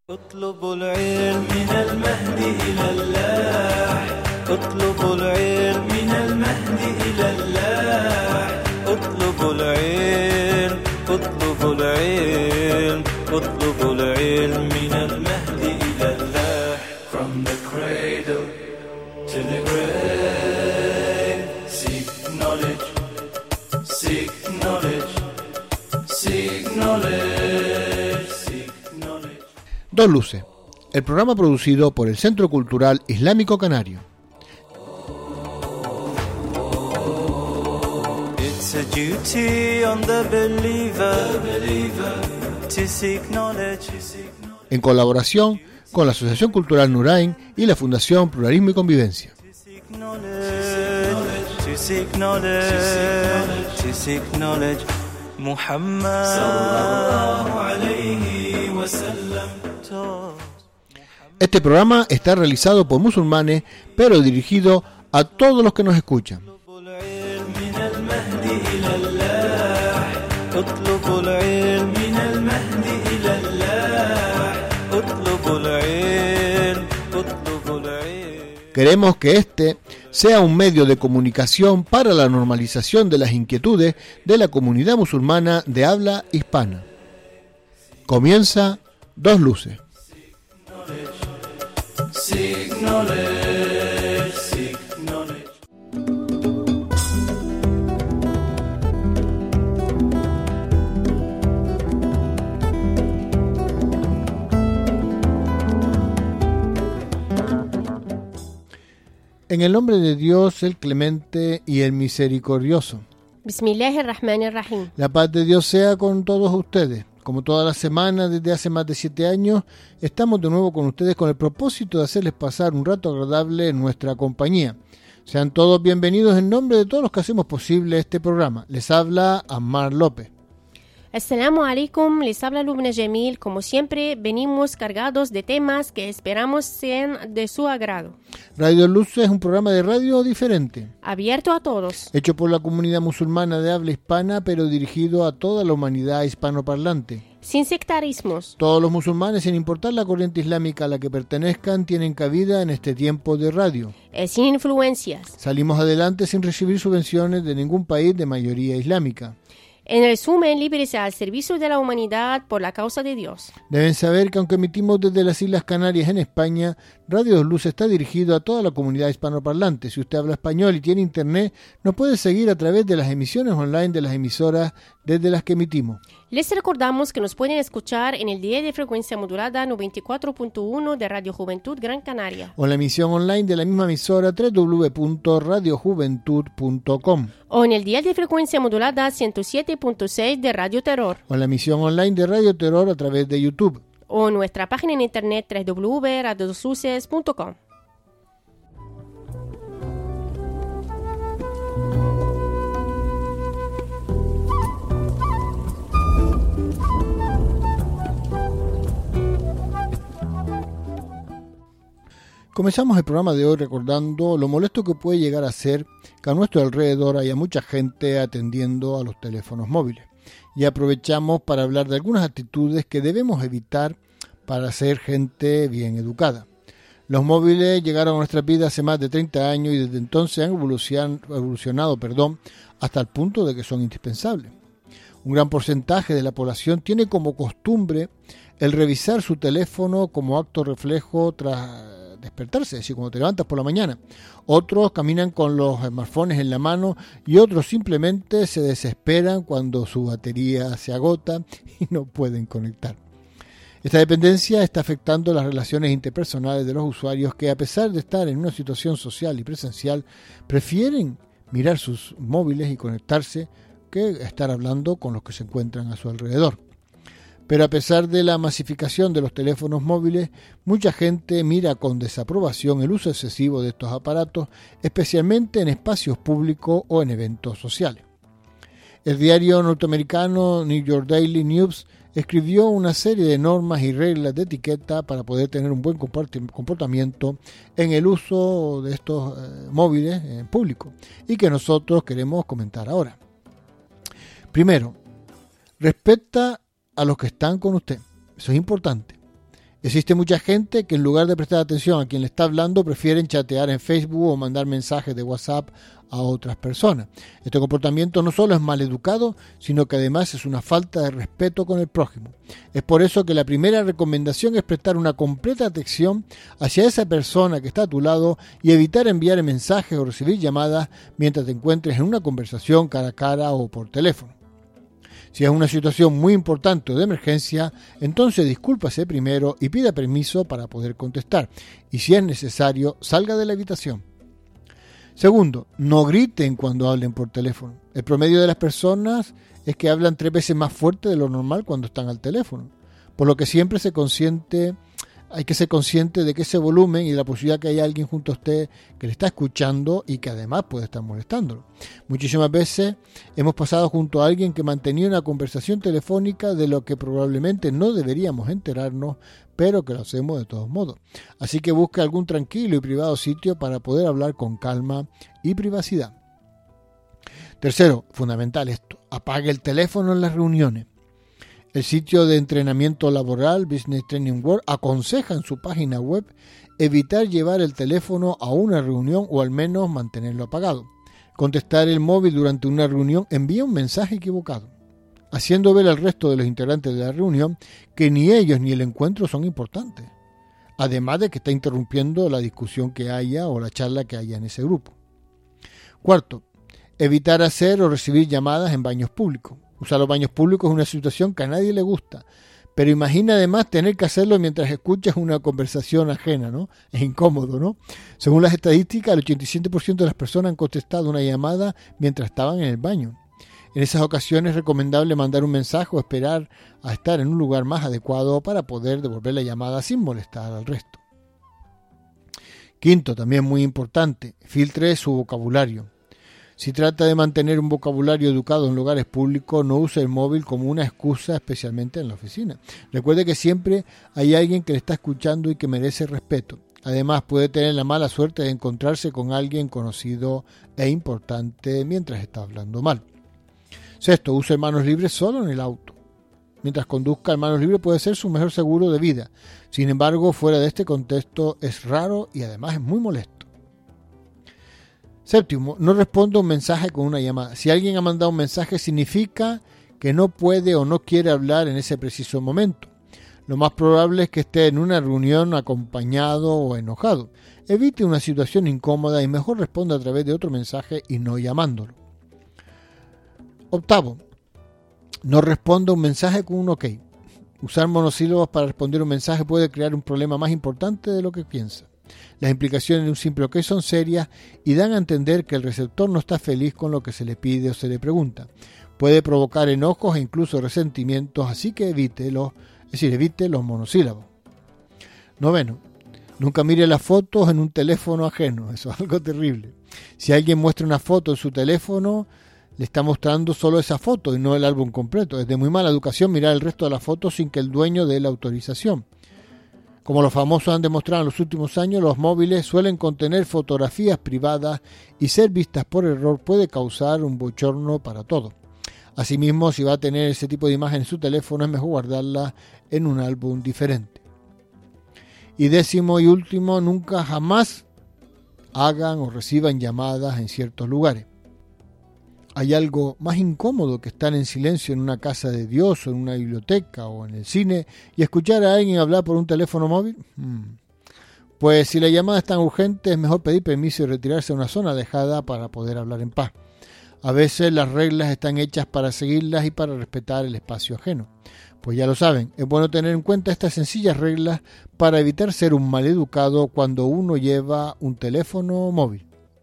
اطلبوا العلم من المهد إلى اللاح اطلبوا العلم من المهد إلى اللاح اطلبوا العلم اطلبوا العلم اطلبوا العلم من المهد إلى اللاح From the cradle to the grave Seek knowledge Seek knowledge Seek knowledge Seek knowledge Dos Luces, el programa producido por el Centro Cultural Islámico Canario. It's a duty on the believer to seek knowledge. En colaboración con la Asociación Cultural Nurain y la Fundación Pluralismo y Convivencia. To seek knowledge, to seek knowledge. Muhammad sallallahu alayhi wa sallam. Este programa está realizado por musulmanes, pero dirigido a todos los que nos escuchan. Queremos que este sea un medio de comunicación para la normalización de las inquietudes de la comunidad musulmana de habla hispana. Comienza Dos Luces. Seek knowledge, seek knowledge. En el nombre de Dios, el clemente y el misericordioso. Bismillahirrahmanirrahim. La paz de Dios sea con todos ustedes. Como todas las semanas, desde hace más de 7 años, estamos de nuevo con ustedes con el propósito de hacerles pasar un rato agradable en nuestra compañía. Sean todos bienvenidos en nombre de todos los que hacemos posible este programa. Les habla Ammar López. Assalamu alaikum, les habla Lubna Jamil. Como siempre, venimos cargados de temas que esperamos sean de su agrado. Radio Luz es un programa de radio diferente, Abierto a todos, hecho por la comunidad musulmana de habla hispana, pero dirigido a toda la humanidad hispanoparlante. sin sectarismos. Todos los musulmanes, sin importar la corriente islámica a la que pertenezcan, tienen cabida en este tiempo de radio. Sin influencias. Salimos adelante sin recibir subvenciones de ningún país de mayoría islámica. En resumen, libres al servicio de la humanidad por la causa de Dios. Deben saber que aunque emitimos desde las Islas Canarias en España, Radio Luz está dirigido a toda la comunidad hispanoparlante. Si usted habla español y tiene internet, nos puede seguir a través de las emisiones online de las emisoras desde las que emitimos. Les recordamos que nos pueden escuchar en el dial de frecuencia modulada 94.1 de Radio Juventud Gran Canaria. O en la emisión online de la misma emisora www.radiojuventud.com. O en el dial de frecuencia modulada 107.6 de Radio Terror. O en la emisión online de Radio Terror a través de YouTube. O nuestra página en internet www.radiodosluces.com. Comenzamos el programa de hoy recordando lo molesto que puede llegar a ser que a nuestro alrededor haya mucha gente atendiendo a los teléfonos móviles. Y aprovechamos para hablar de algunas actitudes que debemos evitar para ser gente bien educada. Los móviles llegaron a nuestra vida hace más de 30 años y desde entonces han evolucionado hasta el punto de que son indispensables. Un gran porcentaje de la población tiene como costumbre el revisar su teléfono como acto reflejo tras despertarse, es decir, cuando te levantas por la mañana. Otros caminan con los smartphones en la mano y otros simplemente se desesperan cuando su batería se agota y no pueden conectar. Esta dependencia está afectando las relaciones interpersonales de los usuarios que, a pesar de estar en una situación social y presencial, prefieren mirar sus móviles y conectarse que estar hablando con los que se encuentran a su alrededor. Pero a pesar de la masificación de los teléfonos móviles, mucha gente mira con desaprobación el uso excesivo de estos aparatos, especialmente en espacios públicos o en eventos sociales. El diario norteamericano New York Daily News escribió una serie de normas y reglas de etiqueta para poder tener un buen comportamiento en el uso de estos móviles en público y que nosotros queremos comentar ahora. Primero, respeta a los que están con usted. Eso es importante. Existe mucha gente que en lugar de prestar atención a quien le está hablando, prefieren chatear en Facebook o mandar mensajes de WhatsApp a otras personas. Este comportamiento no solo es mal educado, sino que además es una falta de respeto con el prójimo. Es por eso que la primera recomendación es prestar una completa atención hacia esa persona que está a tu lado y evitar enviar mensajes o recibir llamadas mientras te encuentres en una conversación cara a cara o por teléfono. Si es una situación muy importante o de emergencia, entonces discúlpase primero y pida permiso para poder contestar. Y si es necesario, salga de la habitación. Segundo, no griten cuando hablen por teléfono. El promedio de las personas es que hablan 3 veces más fuerte de lo normal cuando están al teléfono. Por lo que siempre hay que ser consciente de que ese volumen y de la posibilidad que hay alguien junto a usted que le está escuchando y que además puede estar molestándolo. Muchísimas veces hemos pasado junto a alguien que mantenía una conversación telefónica de lo que probablemente no deberíamos enterarnos, pero que lo hacemos de todos modos. Así que busque algún tranquilo y privado sitio para poder hablar con calma y privacidad. Tercero, fundamental esto, apague el teléfono en las reuniones. El sitio de entrenamiento laboral Business Training World aconseja en su página web evitar llevar el teléfono a una reunión o al menos mantenerlo apagado. Contestar el móvil durante una reunión envía un mensaje equivocado, haciendo ver al resto de los integrantes de la reunión que ni ellos ni el encuentro son importantes, además de que está interrumpiendo la discusión que haya o la charla que haya en ese grupo. Cuarto, evitar hacer o recibir llamadas en baños públicos. Usar los baños públicos es una situación que a nadie le gusta, pero imagina además tener que hacerlo mientras escuchas una conversación ajena, ¿no? Es incómodo, ¿no? Según las estadísticas, el 87% de las personas han contestado una llamada mientras estaban en el baño. En esas ocasiones es recomendable mandar un mensaje o esperar a estar en un lugar más adecuado para poder devolver la llamada sin molestar al resto. Quinto, también muy importante, filtre su vocabulario. Si trata de mantener un vocabulario educado en lugares públicos, no use el móvil como una excusa, especialmente en la oficina. Recuerde que siempre hay alguien que le está escuchando y que merece respeto. Además, puede tener la mala suerte de encontrarse con alguien conocido e importante mientras está hablando mal. Sexto, use manos libres solo en el auto. Mientras conduzca, el manos libres puede ser su mejor seguro de vida. Sin embargo, fuera de este contexto es raro y además es muy molesto. Séptimo, no responda un mensaje con una llamada. Si alguien ha mandado un mensaje, significa que no puede o no quiere hablar en ese preciso momento. Lo más probable es que esté en una reunión acompañado o enojado. Evite una situación incómoda y mejor responda a través de otro mensaje y no llamándolo. Octavo, no responda un mensaje con un OK. Usar monosílabos para responder un mensaje puede crear un problema más importante de lo que piensa. Las implicaciones de un simple OK son serias y dan a entender que el receptor no está feliz con lo que se le pide o se le pregunta. Puede provocar enojos e incluso resentimientos, así que evite los monosílabos. Noveno, nunca mire las fotos en un teléfono ajeno, eso es algo terrible. Si alguien muestra una foto en su teléfono, le está mostrando solo esa foto y no el álbum completo. Es de muy mala educación mirar el resto de las fotos sin que el dueño dé la autorización. Como los famosos han demostrado en los últimos años, los móviles suelen contener fotografías privadas y ser vistas por error puede causar un bochorno para todos. Asimismo, si va a tener ese tipo de imagen en su teléfono, es mejor guardarla en un álbum diferente. Y décimo y último, nunca jamás hagan o reciban llamadas en ciertos lugares. ¿Hay algo más incómodo que estar en silencio en una casa de Dios o en una biblioteca o en el cine y escuchar a alguien hablar por un teléfono móvil? Pues si la llamada es tan urgente, es mejor pedir permiso y retirarse a una zona alejada para poder hablar en paz. A veces las reglas están hechas para seguirlas y para respetar el espacio ajeno. Pues ya lo saben, es bueno tener en cuenta estas sencillas reglas para evitar ser un maleducado cuando uno lleva un teléfono móvil.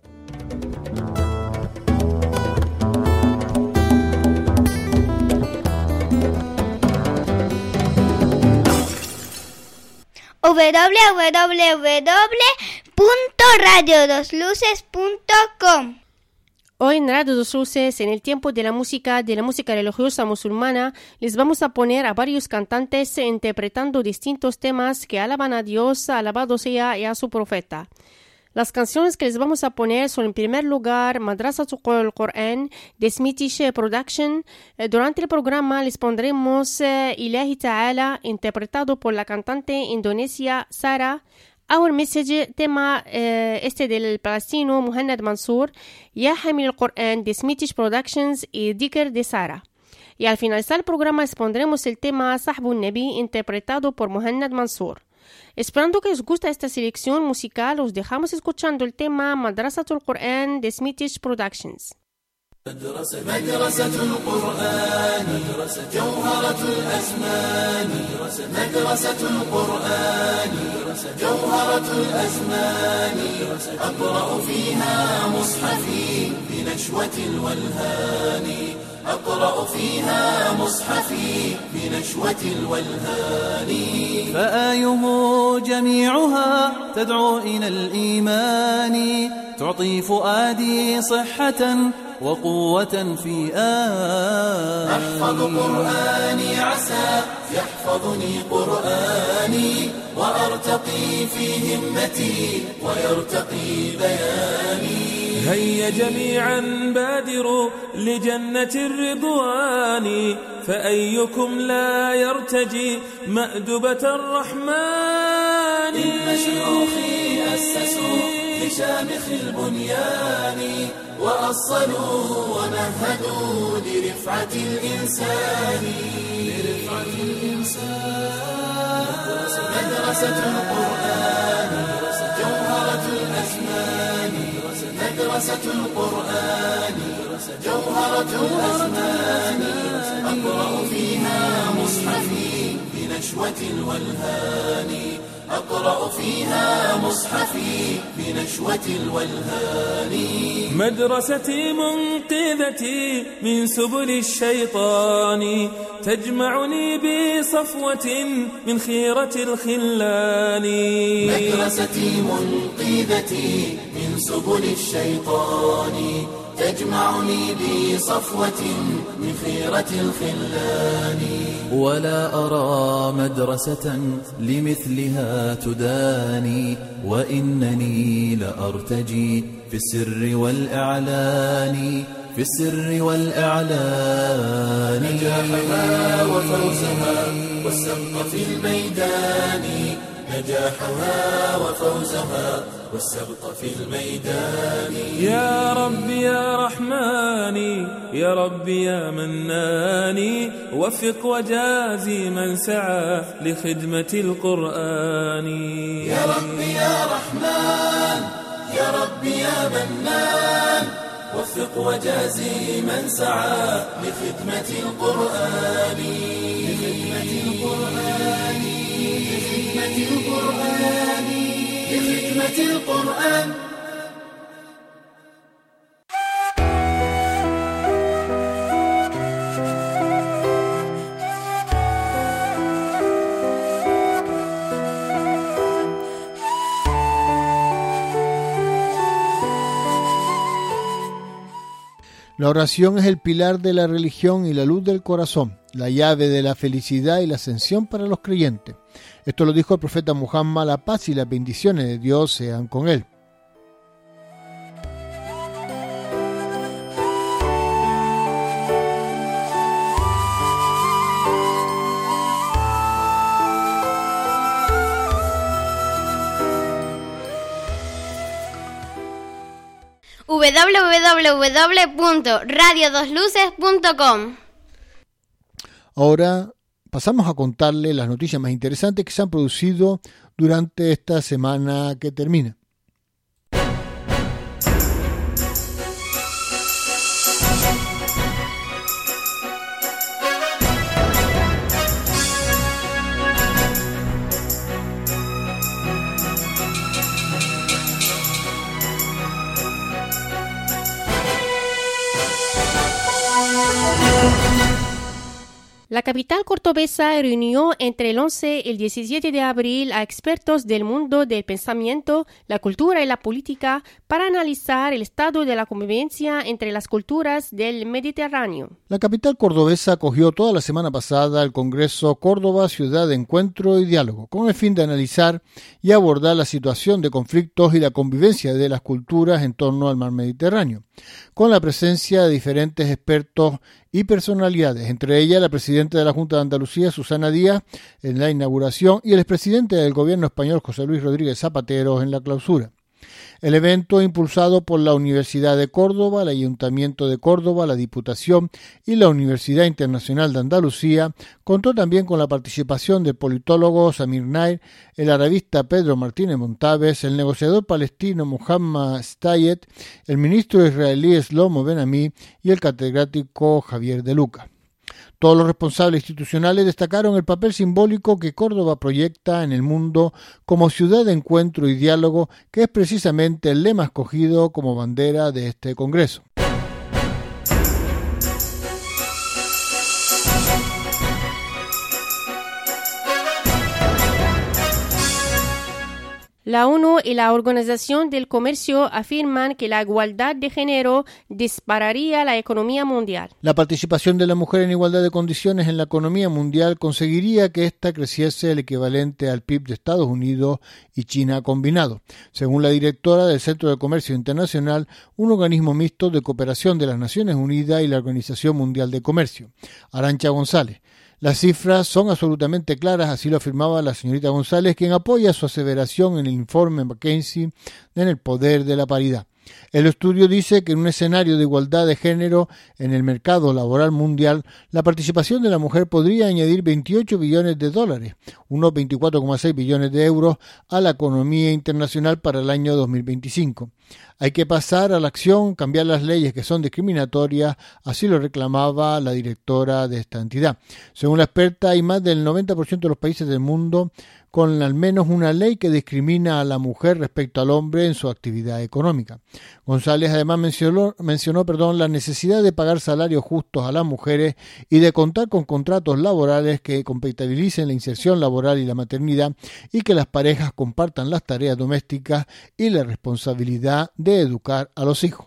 www.radio2luces.com. Hoy en Radio Dos Luces, en el tiempo de la música religiosa musulmana, les vamos a poner a varios cantantes interpretando distintos temas que alaban a Dios, alabado sea y a su profeta. Las canciones que les vamos a poner son en primer lugar Madrasatul Quran de Smithish Production. Durante el programa les pondremos Ilahi Ta'ala interpretado por la cantante indonesia Sara. Our Message, tema del palestino Muhammad Mansour, Ya Hamil Quran de Smithish Productions y Dhikr de Sara. Y al finalizar el programa les pondremos el tema Sahbun Nabi interpretado por Muhammad Mansour. Esperando que os guste esta selección musical, os dejamos escuchando el tema Madrasatul Quran de Smithish Productions. مدرسة القرآن جوهرة الأزمان مدرسة القرآن جوهرة الأزمان أقرأ فيها مصحفي بنشوة الولهان أقرأ فيها مصحفي بنشوة الولهان فآيه جميعها تدعو إلى الإيمان تعطي فؤادي صحة وقوة في أحفظ قرآني عسى يحفظني قرآني وأرتقي في همتي ويرتقي بياني هيا جميعا بادروا لجنة الرضوان فأيكم لا يرتجي مأدبة الرحمن إن شيوخي أسسوا لشامخ البنيان وأصلوا ومهدوا لرفعة الإنسان مدرسة القرآن جوهرة الأزمان مدرسة القرآن جوهرة الأزمان أقرأ فيها مصحفي بنشوة الولهان أقرأ فيها مصحفي بنشوة الولهان مدرستي منقذتي من سبل الشيطان تجمعني بصفوة من خيرة الخلان مدرستي منقذتي من سبل الشيطان تجمعني بصفوة من خيرة الخلان ولا أرى مدرسة لمثلها تداني وإنني لأرتجي في السر والإعلان في السر والإعلان نجاحها وفوزها والسبق في الميدان نجاحها وفوزها والسبق في الميدان يا رب يا رحماني يا رب يا مناني وفق وجازي من سعى لخدمة القرآن يا رب يا رحمن يا رب يا منان وفق وجازي من سعى لخدمة القرآن لخدمة القرآن لخدمة القرآن لخدمة القرآن La oración es el pilar de la religión y la luz del corazón, la llave de la felicidad y la ascensión para los creyentes. Esto lo dijo el profeta Muhammad, la paz y las bendiciones de Dios sean con él. www.radiodosluces.com. Ahora pasamos a contarle las noticias más interesantes que se han producido durante esta semana que termina. La capital cordobesa reunió entre el 11 y el 17 de abril a expertos del mundo del pensamiento, la cultura y la política para analizar el estado de la convivencia entre las culturas del Mediterráneo. La capital cordobesa acogió toda la semana pasada el Congreso Córdoba Ciudad de Encuentro y Diálogo, con el fin de analizar y abordar la situación de conflictos y la convivencia de las culturas en torno al mar Mediterráneo, con la presencia de diferentes expertos y personalidades, entre ellas la presidenta de la Junta de Andalucía, Susana Díaz, en la inauguración, y el expresidente del gobierno español, José Luis Rodríguez Zapatero, en la clausura. El evento, impulsado por la Universidad de Córdoba, el Ayuntamiento de Córdoba, la Diputación y la Universidad Internacional de Andalucía, contó también con la participación del politólogo Samir Nair, el arabista Pedro Martínez Montaves, el negociador palestino Muhammad Stayet, el ministro israelí Shlomo Ben-Ami y el catedrático Javier De Luca. Todos los responsables institucionales destacaron el papel simbólico que Córdoba proyecta en el mundo como ciudad de encuentro y diálogo, que es precisamente el lema escogido como bandera de este Congreso. La ONU y la Organización del Comercio afirman que la igualdad de género dispararía la economía mundial. La participación de la mujer en igualdad de condiciones en la economía mundial conseguiría que ésta creciese el equivalente al PIB de Estados Unidos y China combinado, según la directora del Centro de Comercio Internacional, un organismo mixto de cooperación de las Naciones Unidas y la Organización Mundial de Comercio, Arantxa González. Las cifras son absolutamente claras, así lo afirmaba la señorita González, quien apoya su aseveración en el informe McKinsey en el poder de la paridad. El estudio dice que en un escenario de igualdad de género en el mercado laboral mundial, la participación de la mujer podría añadir 28 billones de dólares, unos 24,6 billones de euros, a la economía internacional para el año 2025. Hay que pasar a la acción, cambiar las leyes que son discriminatorias, así lo reclamaba la directora de esta entidad. Según la experta, hay más del 90% de los países del mundo con al menos una ley que discrimina a la mujer respecto al hombre en su actividad económica. González además mencionó la necesidad de pagar salarios justos a las mujeres y de contar con contratos laborales que compatibilicen la inserción laboral y la maternidad, y que las parejas compartan las tareas domésticas y la responsabilidad de educar a los hijos.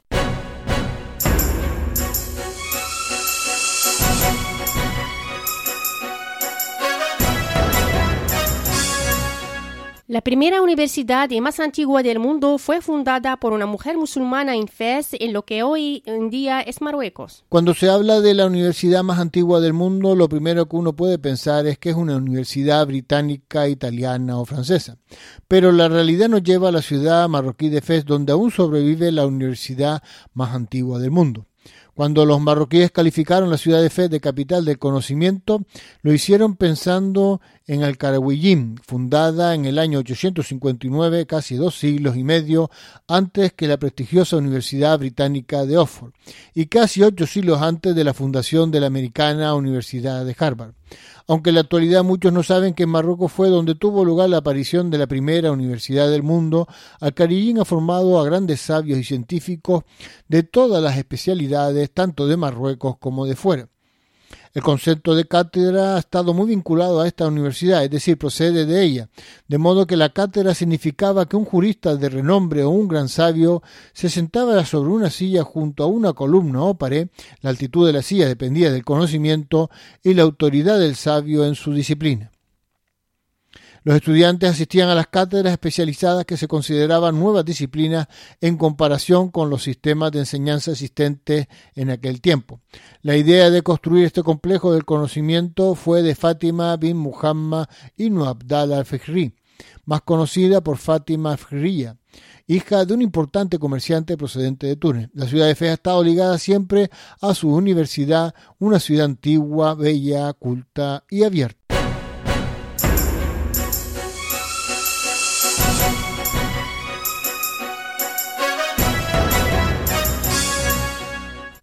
La primera universidad y más antigua del mundo fue fundada por una mujer musulmana en Fez, en lo que hoy en día es Marruecos. Cuando se habla de la universidad más antigua del mundo, lo primero que uno puede pensar es que es una universidad británica, italiana o francesa. Pero la realidad nos lleva a la ciudad marroquí de Fez, donde aún sobrevive la universidad más antigua del mundo. Cuando los marroquíes calificaron la ciudad de Fez de capital del conocimiento, lo hicieron pensando en Al-Qarawiyyin, fundada en el año 859, casi 2 siglos y medio antes que la prestigiosa Universidad Británica de Oxford, y casi 8 siglos antes de la fundación de la americana Universidad de Harvard. Aunque en la actualidad muchos no saben que en Marruecos fue donde tuvo lugar la aparición de la primera universidad del mundo, Al-Qarawiyyin ha formado a grandes sabios y científicos de todas las especialidades, tanto de Marruecos como de fuera. El concepto de cátedra ha estado muy vinculado a esta universidad, es decir, procede de ella, de modo que la cátedra significaba que un jurista de renombre o un gran sabio se sentaba sobre una silla junto a una columna o pared. La altitud de la silla dependía del conocimiento y la autoridad del sabio en su disciplina. Los estudiantes asistían a las cátedras especializadas que se consideraban nuevas disciplinas en comparación con los sistemas de enseñanza existentes en aquel tiempo. La idea de construir este complejo del conocimiento fue de Fátima bin Muhammad ibn Abdal al-Fihri, más conocida por Fátima al-Fihriya, hija de un importante comerciante procedente de Túnez. La ciudad de Fez ha estado ligada siempre a su universidad, una ciudad antigua, bella, culta y abierta.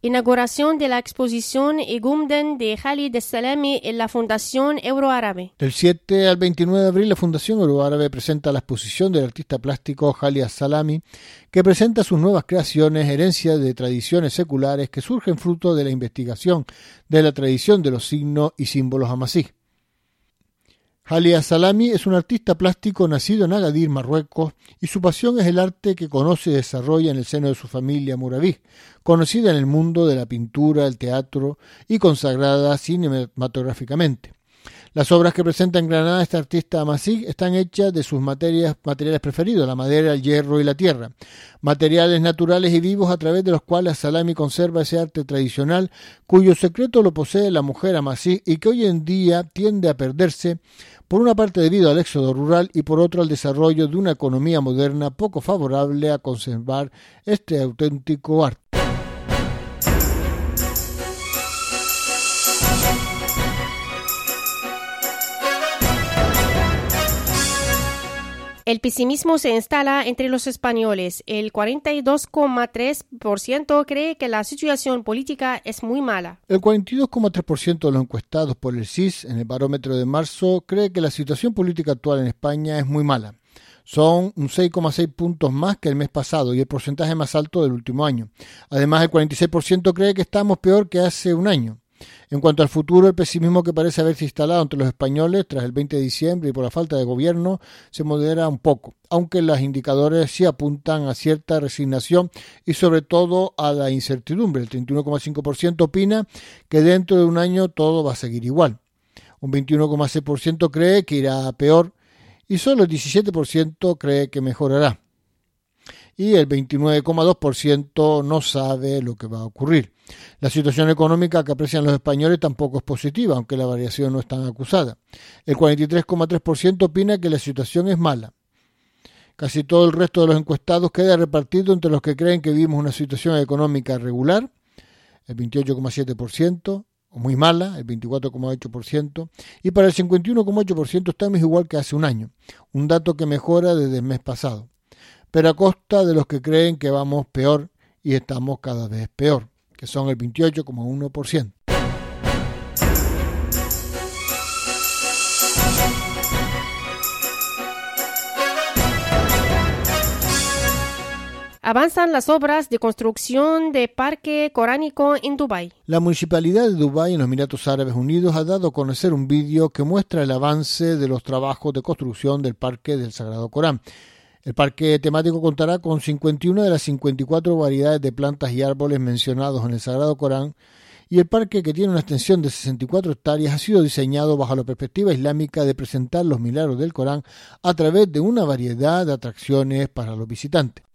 Inauguración de la exposición Igumden de Khalid Salami en la Fundación Euroárabe. Del 7 al 29 de abril, la Fundación Euroárabe presenta la exposición del artista plástico Khalid Salami, que presenta sus nuevas creaciones, herencia de tradiciones seculares que surgen fruto de la investigación de la tradición de los signos y símbolos amasí. Khalid Salami es un artista plástico nacido en Agadir, Marruecos, y su pasión es el arte que conoce y desarrolla en el seno de su familia Muraví, conocida en el mundo de la pintura, el teatro y consagrada cinematográficamente. Las obras que presenta en Granada este artista amasí están hechas de sus materiales preferidos, la madera, el hierro y la tierra, materiales naturales y vivos a través de los cuales Salami conserva ese arte tradicional cuyo secreto lo posee la mujer amasí y que hoy en día tiende a perderse, por una parte debido al éxodo rural y por otra al desarrollo de una economía moderna poco favorable a conservar este auténtico arte. El pesimismo se instala entre los españoles. El 42,3% cree que la situación política es muy mala. El 42,3% de los encuestados por el CIS en el barómetro de marzo cree que la situación política actual en España es muy mala. Son un 6,6 puntos más que el mes pasado y el porcentaje más alto del último año. Además, el 46% cree que estamos peor que hace un año. En cuanto al futuro, el pesimismo que parece haberse instalado entre los españoles tras el 20 de diciembre y por la falta de gobierno se modera un poco, aunque los indicadores sí apuntan a cierta resignación y sobre todo a la incertidumbre. El 31,5% opina que dentro de un año todo va a seguir igual. Un 21,6% cree que irá a peor y solo el 17% cree que mejorará. Y el 29,2% no sabe lo que va a ocurrir. La situación económica que aprecian los españoles tampoco es positiva, aunque la variación no es tan acusada. El 43,3% opina que la situación es mala. Casi todo el resto de los encuestados queda repartido entre los que creen que vivimos una situación económica regular, el 28,7%, o muy mala, el 24,8%, y para el 51,8% estamos igual que hace un año, un dato que mejora desde el mes pasado, pero a costa de los que creen que vamos peor y estamos cada vez peor, que son el 28,1%. Avanzan las obras de construcción de parque coránico en Dubái. La municipalidad de Dubái en los Emiratos Árabes Unidos ha dado a conocer un vídeo que muestra el avance de los trabajos de construcción del parque del Sagrado Corán. El parque temático contará con 51 de las 54 variedades de plantas y árboles mencionados en el Sagrado Corán, y el parque, que tiene una extensión de 64 hectáreas, ha sido diseñado bajo la perspectiva islámica de presentar los milagros del Corán a través de una variedad de atracciones para los visitantes.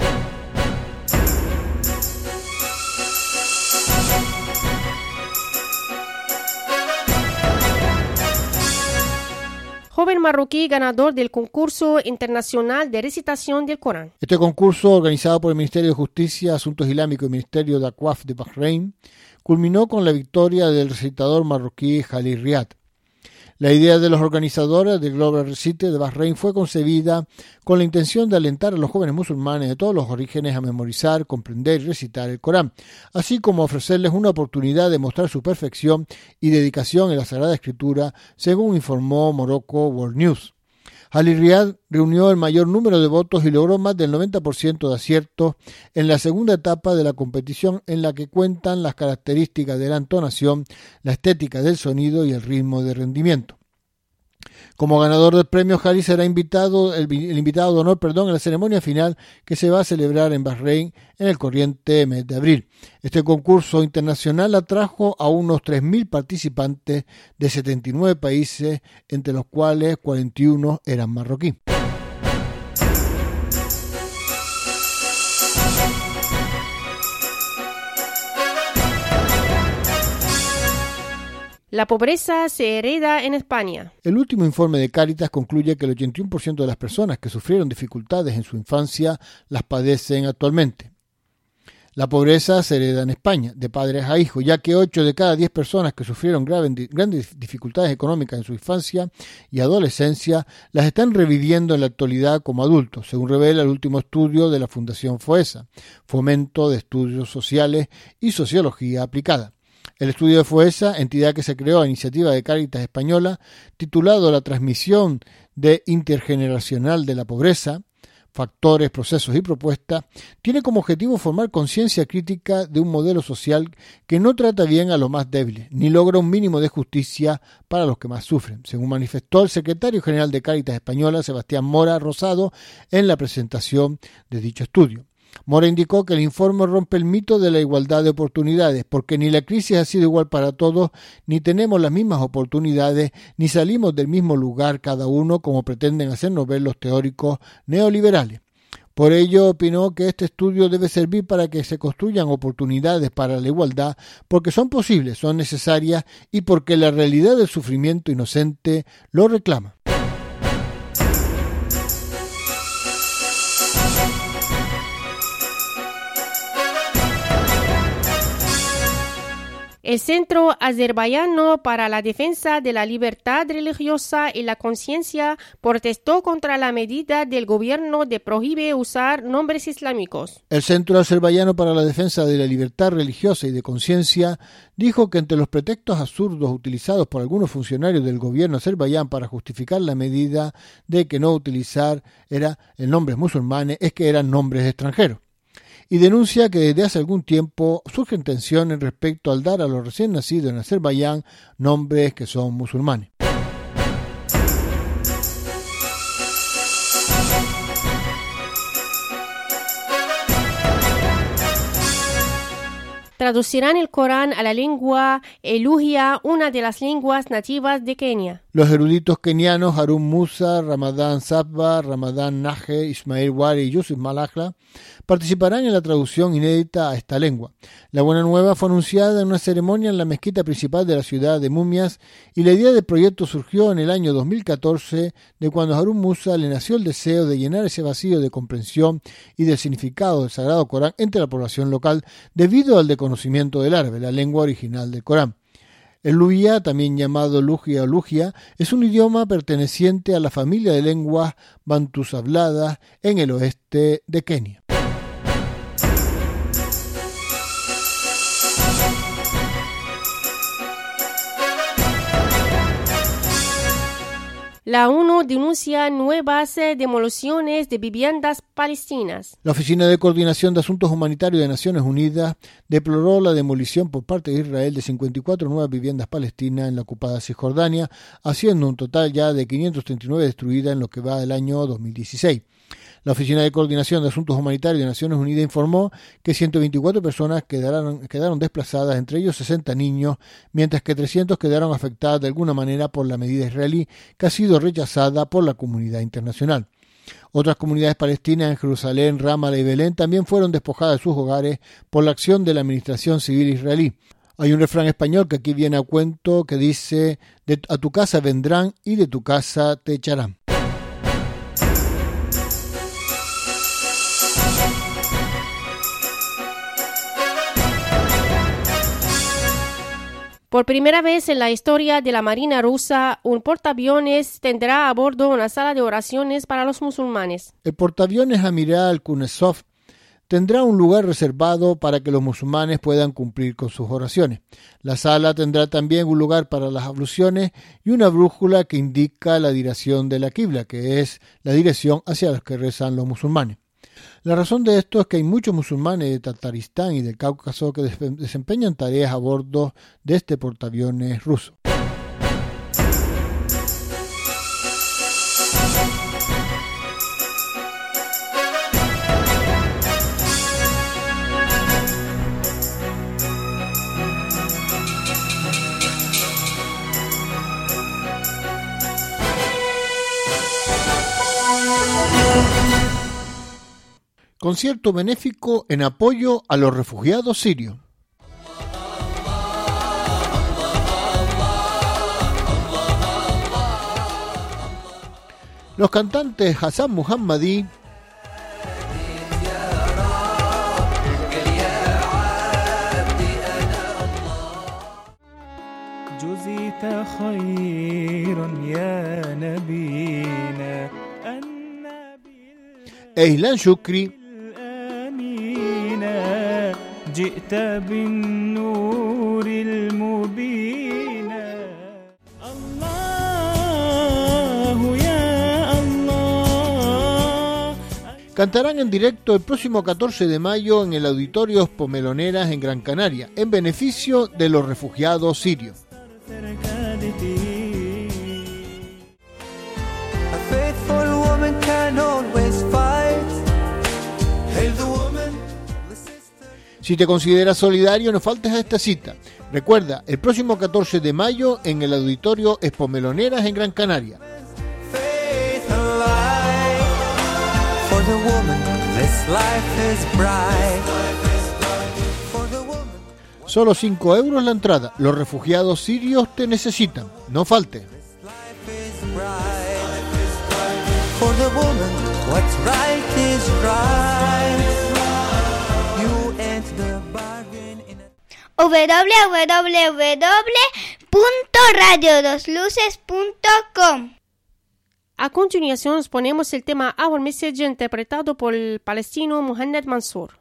Joven marroquí ganador del concurso internacional de recitación del Corán. Este concurso, organizado por el Ministerio de Justicia, Asuntos Islámicos y el Ministerio de Awqaf de Bahrein, culminó con la victoria del recitador marroquí Khalid Riyad. La idea de los organizadores del Global Recite de Bahrein fue concebida con la intención de alentar a los jóvenes musulmanes de todos los orígenes a memorizar, comprender y recitar el Corán, así como ofrecerles una oportunidad de mostrar su perfección y dedicación en la Sagrada Escritura, según informó Morocco World News. Khalid Riyad reunió el mayor número de votos y logró más del 90% de aciertos en la segunda etapa de la competición, en la que cuentan las características de la entonación, la estética del sonido y el ritmo de rendimiento. Como ganador del premio, Khalid será el invitado de honor en la ceremonia final que se va a celebrar en Bahrein en el corriente mes de abril. Este concurso internacional atrajo a unos 3.000 participantes de 79 países, entre los cuales 41 eran marroquíes. La pobreza se hereda en España. El último informe de Cáritas concluye que el 81% de las personas que sufrieron dificultades en su infancia las padecen actualmente. La pobreza se hereda en España, de padres a hijos, ya que 8 de cada 10 personas que sufrieron grandes dificultades económicas en su infancia y adolescencia las están reviviendo en la actualidad como adultos, según revela el último estudio de la Fundación FOESA, Fomento de Estudios Sociales y Sociología Aplicada. El estudio de FOESA, entidad que se creó a iniciativa de Cáritas Española, titulado La transmisión intergeneracional de la pobreza, factores, procesos y propuestas, tiene como objetivo formar conciencia crítica de un modelo social que no trata bien a los más débiles, ni logra un mínimo de justicia para los que más sufren, según manifestó el secretario general de Cáritas Española, Sebastián Mora Rosado, en la presentación de dicho estudio. Mora indicó que el informe rompe el mito de la igualdad de oportunidades, porque ni la crisis ha sido igual para todos, ni tenemos las mismas oportunidades, ni salimos del mismo lugar cada uno, como pretenden hacernos ver los teóricos neoliberales. Por ello, opinó que este estudio debe servir para que se construyan oportunidades para la igualdad, porque son posibles, son necesarias y porque la realidad del sufrimiento inocente lo reclama. El Centro Azerbaiyano para la Defensa de la Libertad Religiosa y la Conciencia protestó contra la medida del gobierno de prohibir usar nombres islámicos. El Centro Azerbaiyano para la Defensa de la Libertad Religiosa y de Conciencia dijo que entre los pretextos absurdos utilizados por algunos funcionarios del gobierno azerbaiyán para justificar la medida de que no utilizar era el nombres musulmanes es que eran nombres extranjeros. Y denuncia que desde hace algún tiempo surgen tensiones respecto al dar a los recién nacidos en Azerbaiyán nombres que son musulmanes. Traducirán el Corán a la lengua elugia, una de las lenguas nativas de Kenia. Los eruditos kenianos Harun Musa, Ramadan Sabba, Ramadan Naje, Ismail Wari y Yusuf Malakla participarán en la traducción inédita a esta lengua. La buena nueva fue anunciada en una ceremonia en la mezquita principal de la ciudad de Mumias y la idea del proyecto surgió en el año 2014, de cuando a Harun Musa le nació el deseo de llenar ese vacío de comprensión y del significado del Sagrado Corán entre la población local debido al desconocimiento del árabe, la lengua original del Corán. El luhia, también llamado lugia o lugia, es un idioma perteneciente a la familia de lenguas bantus habladas en el oeste de Kenia. La ONU denuncia nuevas demoliciones de viviendas palestinas. La Oficina de Coordinación de Asuntos Humanitarios de Naciones Unidas deploró la demolición por parte de Israel de 54 nuevas viviendas palestinas en la ocupada Cisjordania, haciendo un total ya de 539 destruidas en lo que va del año 2016. La Oficina de Coordinación de Asuntos Humanitarios de Naciones Unidas informó que 124 personas quedaron desplazadas, entre ellos 60 niños, mientras que 300 quedaron afectadas de alguna manera por la medida israelí, que ha sido rechazada por la comunidad internacional. Otras comunidades palestinas en Jerusalén, Ramallah y Belén también fueron despojadas de sus hogares por la acción de la administración civil israelí. Hay un refrán español que aquí viene a cuento que dice: a tu casa vendrán y de tu casa te echarán. Por primera vez en la historia de la Marina rusa, un portaaviones tendrá a bordo una sala de oraciones para los musulmanes. El portaaviones Amiral Kuznetsov tendrá un lugar reservado para que los musulmanes puedan cumplir con sus oraciones. La sala tendrá también un lugar para las abluciones y una brújula que indica la dirección de la Qibla, que es la dirección hacia la que rezan los musulmanes. La razón de esto es que hay muchos musulmanes de Tataristán y del Cáucaso que desempeñan tareas a bordo de este portaaviones ruso. Concierto benéfico en apoyo a los refugiados sirios. Los cantantes Hassan Muhammadi, أنت خير يا نبينا إيلان شكري الآمين جئت بالنور المبين الله يا الله. Cantarán en directo el próximo 14 de mayo en el Auditorio Pomeloneras en Gran Canaria, en beneficio de los refugiados sirios. A faithful woman can always fight. Hail the woman, the sister. Si te consideras solidario, no faltes a esta cita. Recuerda, el próximo 14 de mayo en el Auditorio Pomeloneras en Gran Canaria. Faith and light. For the woman, this life is bright. For the woman. Solo 5 euros la entrada. Los refugiados sirios te necesitan. No faltes. For the woman, what's right is right. You ain't the bargain in www.radiodosluces.com. A continuación ponemos el tema Our Message interpretado por el palestino Muhammad Mansour.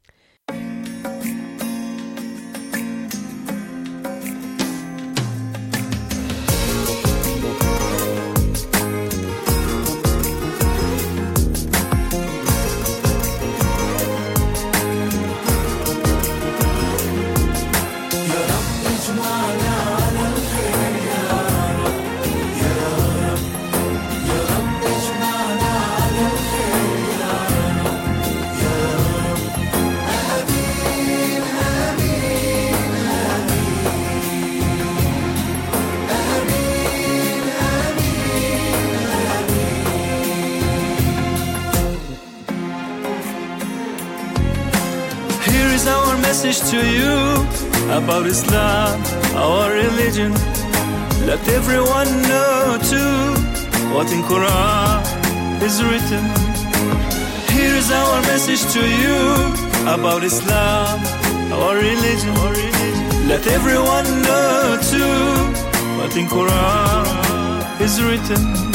Message to you about Islam, our religion. Let everyone know too what in Quran is written. Here is our message to you about Islam, our religion. Let everyone know too what in Quran is written.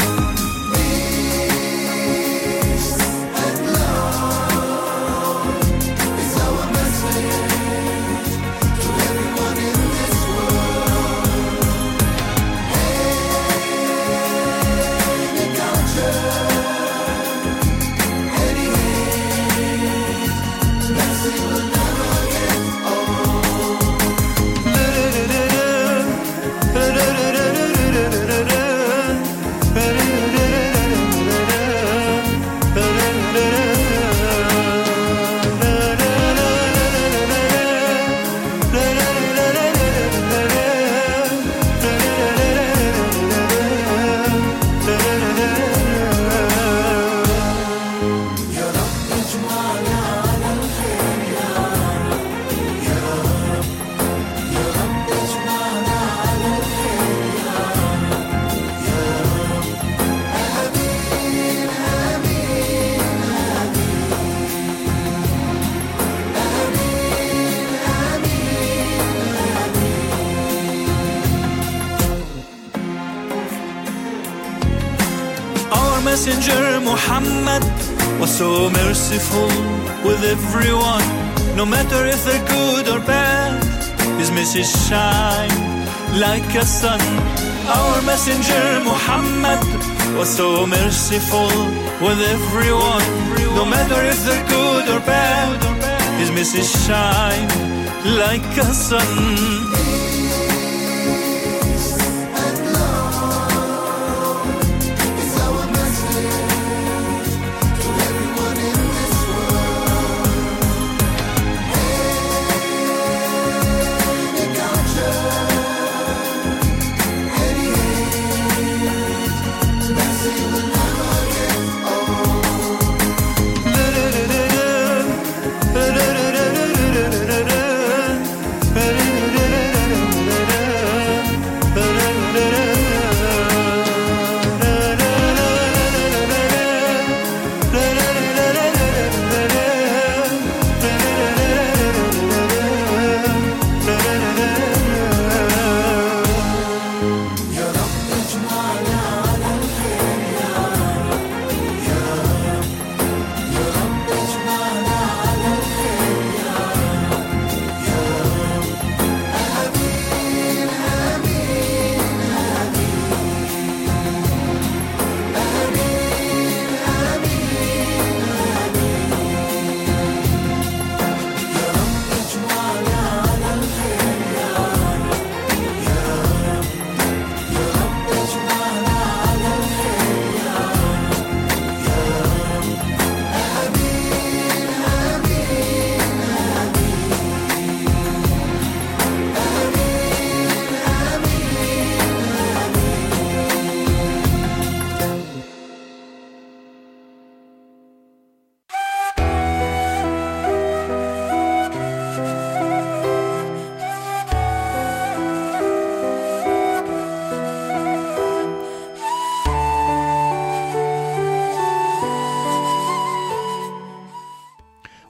Messenger Muhammad was so merciful with everyone, no matter if they're good or bad. His message shine like a sun. Our messenger Muhammad was so merciful with everyone, no matter if they're good or bad. His message shine like a sun.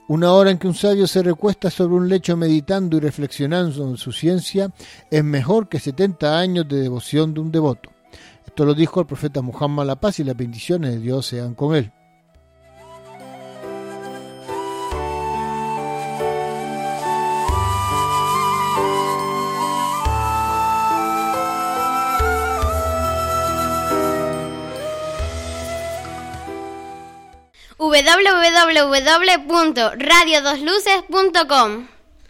Una hora en que un sabio se recuesta sobre un lecho meditando y reflexionando en su ciencia es mejor que 70 años de devoción de un devoto. Esto lo dijo el profeta Muhammad, la paz y las bendiciones de Dios sean con él. www.radiodosluces.com.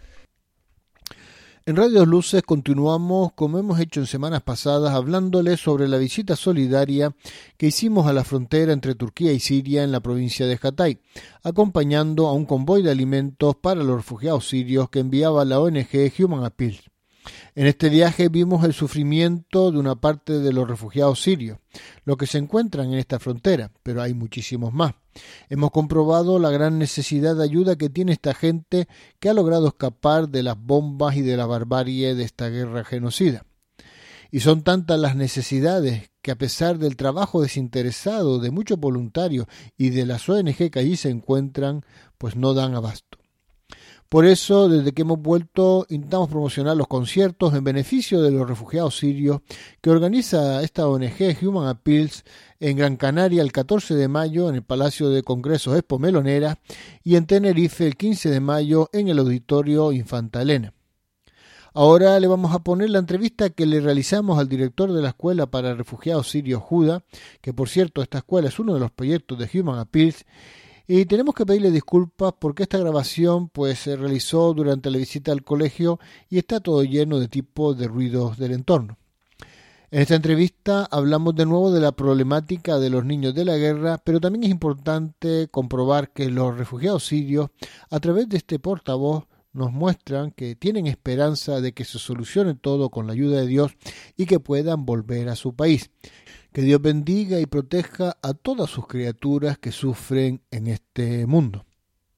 En Radio Dos Luces continuamos, como hemos hecho en semanas pasadas, hablándoles sobre la visita solidaria que hicimos a la frontera entre Turquía y Siria en la provincia de Hatay, acompañando a un convoy de alimentos para los refugiados sirios que enviaba la ONG Human Appeal. En este viaje vimos el sufrimiento de una parte de los refugiados sirios, los que se encuentran en esta frontera, pero hay muchísimos más. Hemos comprobado la gran necesidad de ayuda que tiene esta gente que ha logrado escapar de las bombas y de la barbarie de esta guerra genocida. Y son tantas las necesidades que, a pesar del trabajo desinteresado de muchos voluntarios y de las ONG que allí se encuentran, pues no dan abasto. Por eso, desde que hemos vuelto, intentamos promocionar los conciertos en beneficio de los refugiados sirios que organiza esta ONG Human Appeals en Gran Canaria el 14 de mayo en el Palacio de Congresos Expo Melonera y en Tenerife el 15 de mayo en el Auditorio Infanta Elena. Ahora le vamos a poner la entrevista que le realizamos al director de la Escuela para Refugiados Sirios Juda, que por cierto esta escuela es uno de los proyectos de Human Appeals. Y tenemos que pedirle disculpas porque esta grabación pues se realizó durante la visita al colegio y está todo lleno de tipos de ruidos del entorno. En esta entrevista hablamos de nuevo de la problemática de los niños de la guerra, pero también es importante comprobar que los refugiados sirios, a través de este portavoz, nos muestran que tienen esperanza de que se solucione todo con la ayuda de Dios y que puedan volver a su país. Que Dios bendiga y proteja a todas sus criaturas que sufren en este mundo.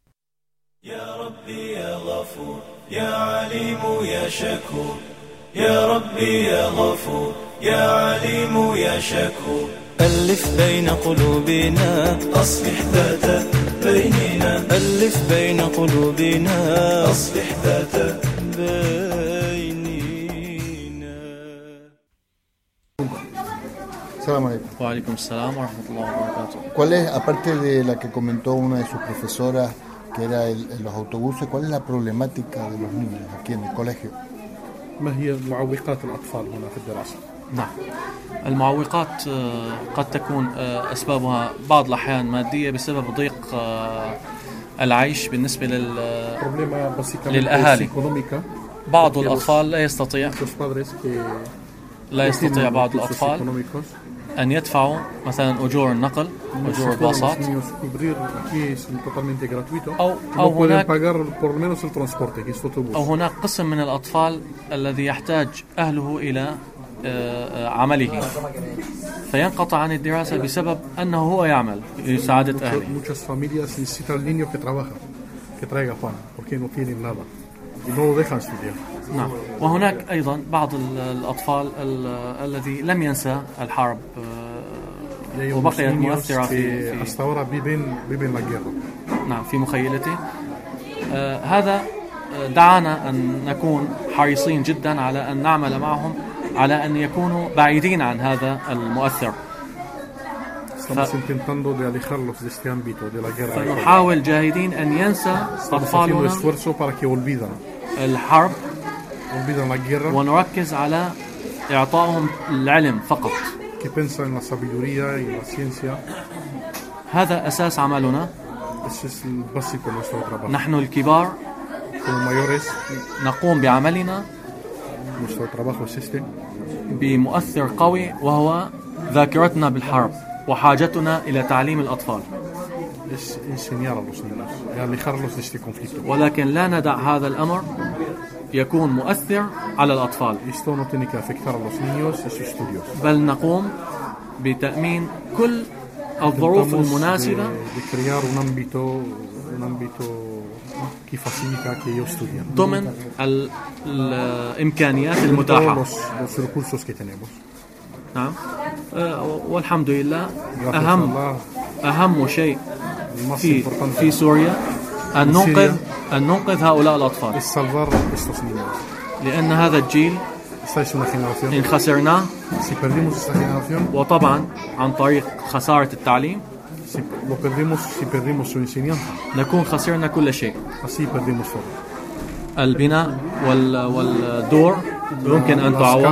Ya Rabbi ya Ghafur, ya Alimu ya Shakur, ya Rabbi ya Ghafur, ya Alimu ya Shakur. ألف بين قلوبنا أصلح ذات بيننا ألف بين قلوبنا أصلح ذات بيننا. Waalaikum salam wa rahmatullahi wa barakatuh. ¿Cuál es, aparte de la que comentó una de sus profesoras, que era en los autobuses, cuál es la problemática de los niños aquí en el colegio? ما هي معوقات الأطفال هنا في الدراسة؟ نعم، المعوقات قد تكون أسبابها بعض الأحيان مادية بسبب ضيق العيش بالنسبة للأهالي. بعض الأطفال لا يستطيع بعض الأطفال أن يدفعوا مثلا أجور النقل، أجور الباصات، أو هناك قسم من الأطفال الذي يحتاج أهله إلى عمله فينقطع عن الدراسة بسبب أنه هو يعمل لسعادة أهله. نعم، وهناك أيضا بعض الأطفال الذي لم ينسى الحرب وبقيت مؤثرة في مخيلته. هذا دعانا أن نكون حريصين جدا على أن نعمل معهم على أن يكونوا بعيدين عن هذا المؤثر. فنحاول جاهدين أن ينسى أطفالنا الحرب ونركز على إعطائهم العلم فقط. هذا أساس عملنا. نحن الكبار نقوم بعملنا بمؤثر قوي وهو ذاكرتنا بالحرب وحاجتنا إلى تعليم الأطفال. ولكن لا ندع هذا الأمر يكون مؤثر على الأطفال، بل نقوم بتأمين كل الظروف المناسبة ضمن الإمكانيات المتاحة. نعم، والحمد لله أهم شيء في سوريا أن ننقذ هؤلاء الأطفال. لأن هذا الجيل إن خسرناه وطبعا عن طريق خسارة التعليم نكون خسرنا كل شيء. البناء والدور يمكن أن تعوض،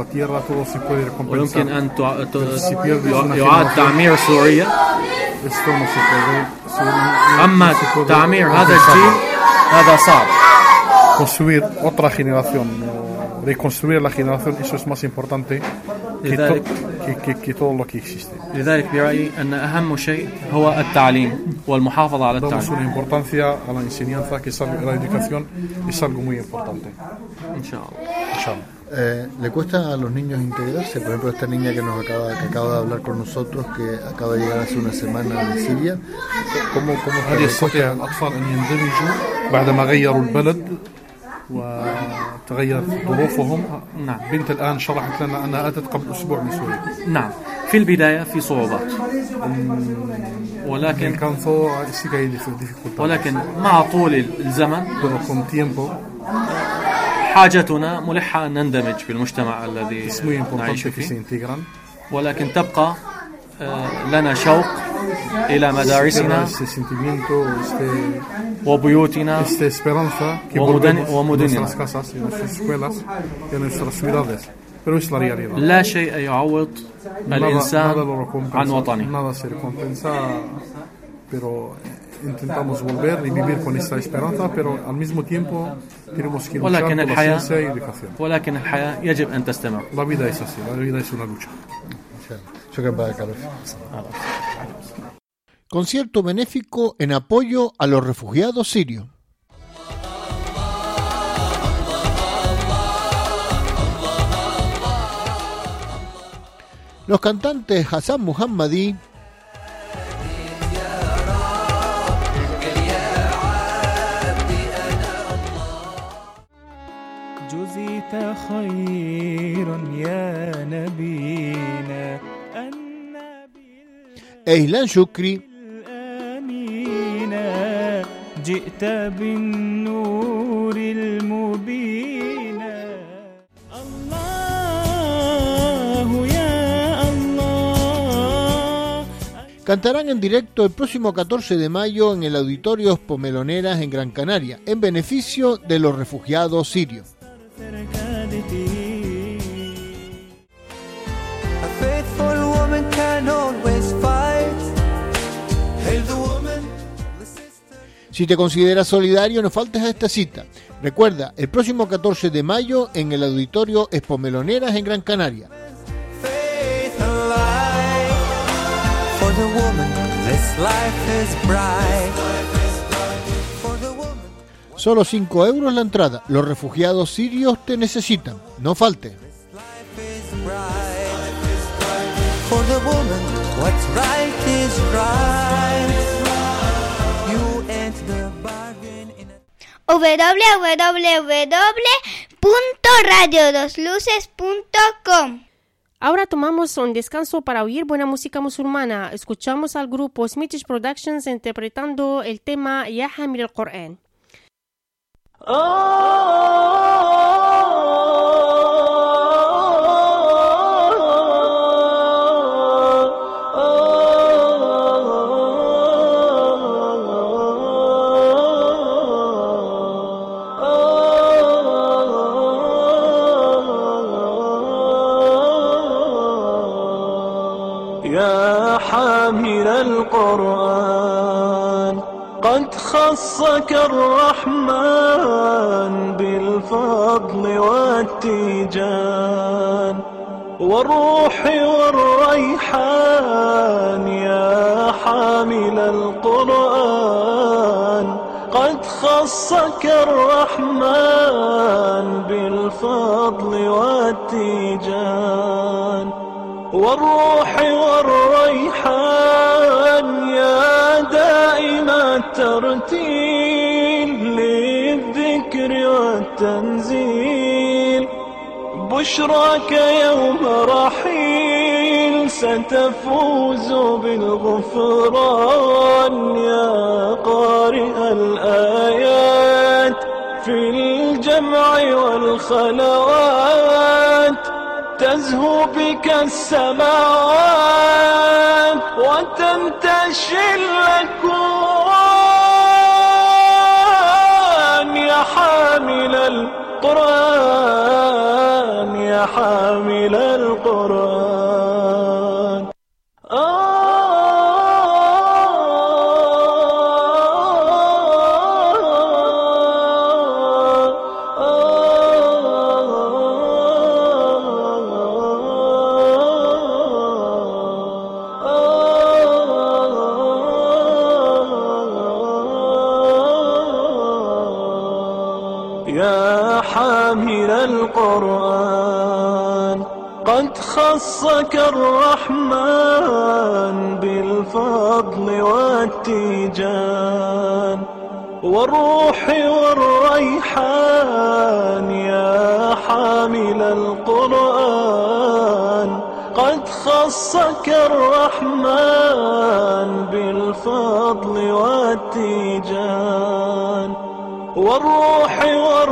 ويمكن أن يعاد تعمير سوريا. أما تعمير هذا الجيل هذا صعب. Construir otra generación, reconstruir la generación, eso es más importante que todo lo que existe. لذلك برأيي أن أهم شيء هو التعليم والمحافظة على التعليم. Damos una importancia a la enseñanza, que es algo, la educación es algo muy importante. Inshallah. ¿Le cuesta a los niños integrarse? Por ejemplo, esta niña que acaba de hablar con nosotros, que acaba de llegar hace una semana de Siria, ¿cómo هل يستطيع الأطفال أن يندمجوا بعدما غيروا البلد وتغير ظروفهم؟ نعم. بنت الآن شرحت لنا أنها أتت قبل أسبوع من سوريا. نعم. في البداية في صعوبات، ولكن مع طول الزمن حاجتنا ملحة أن نندمج في المجتمع الذي نعيش فيه، ولكن تبقى لنا شوق إلى مدارسنا وبيوتنا ومدننا. لا شيء يعوض الإنسان عن وطنه. intentamos volver y vivir con esta esperanza, pero al mismo tiempo tenemos que luchar por la ciencia y educación. ولكن الحياة يجب أن تستمر. La vida es así, la vida es una lucha. Concierto benéfico en apoyo a los refugiados sirios. Los cantantes Hassan Muhammadi, Islan Shukri, جئت بالنور المبين الله يا الله. Cantarán en directo el próximo 14 de mayo en el Auditorio Pomeloneras en Gran Canaria, en beneficio de los refugiados sirios. Si te consideras solidario, no faltes a esta cita. Recuerda, el próximo 14 de mayo en el Auditorio Pomeloneras en Gran Canaria. Solo 5 euros la entrada. Los refugiados sirios te necesitan. No falte. www.radiodosluces.com. Ahora tomamos un descanso para oír buena música musulmana. Escuchamos al grupo Smitish Productions interpretando el tema Ya Hamil al-Qur'an. حامل القرآن قد خصك الرحمن بالفضل والتيجان والروح والريحان. يا حامل القرآن قد خصك الرحمن بالفضل والتيجان والروح والريحان. يا دائم الترتيل للذكر والتنزيل بشراك يوم رحيل ستفوز بالغفران. يا قارئ الآيات والخلوات تزهو بك السماوات وتنتشي الأكوان يا حامل القرآن يا حامل القرآن يا حامل القرآن قد خصك الرحمن بالفضل والتيجان والروح والريحان يا حامل القرآن قد خصك الرحمن بالفضل والتيجان والروح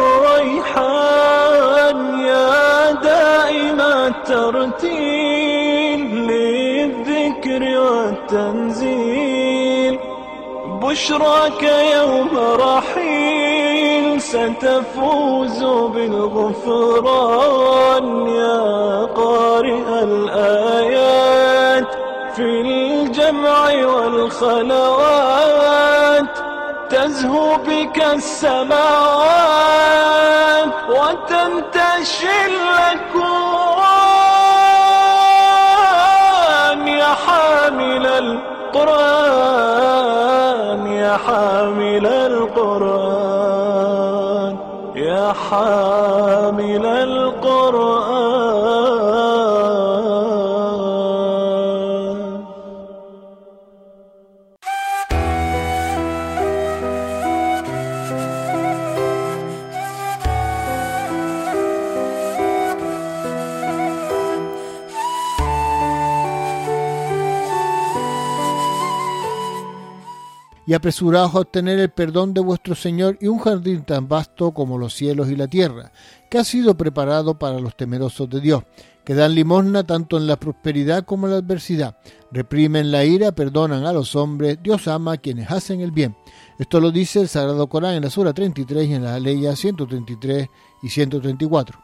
والريحان يا دائم الترتيل للذكر والتنزيل بشراك يوم رحيل ستفوز بالغفران يا قارئ الآيات في الجمع والخلوات تزهو بك السماوات وتنتشي الأكوان يا حامل القرآن يا حامل القرآن يا حامل القرآن y apresuraos a obtener el perdón de vuestro Señor y un jardín tan vasto como los cielos y la tierra, que ha sido preparado para los temerosos de Dios, que dan limosna tanto en la prosperidad como en la adversidad, reprimen la ira, perdonan a los hombres, Dios ama a quienes hacen el bien. Esto lo dice el Sagrado Corán en la Sura 33 y en las aleyas 133 y 134.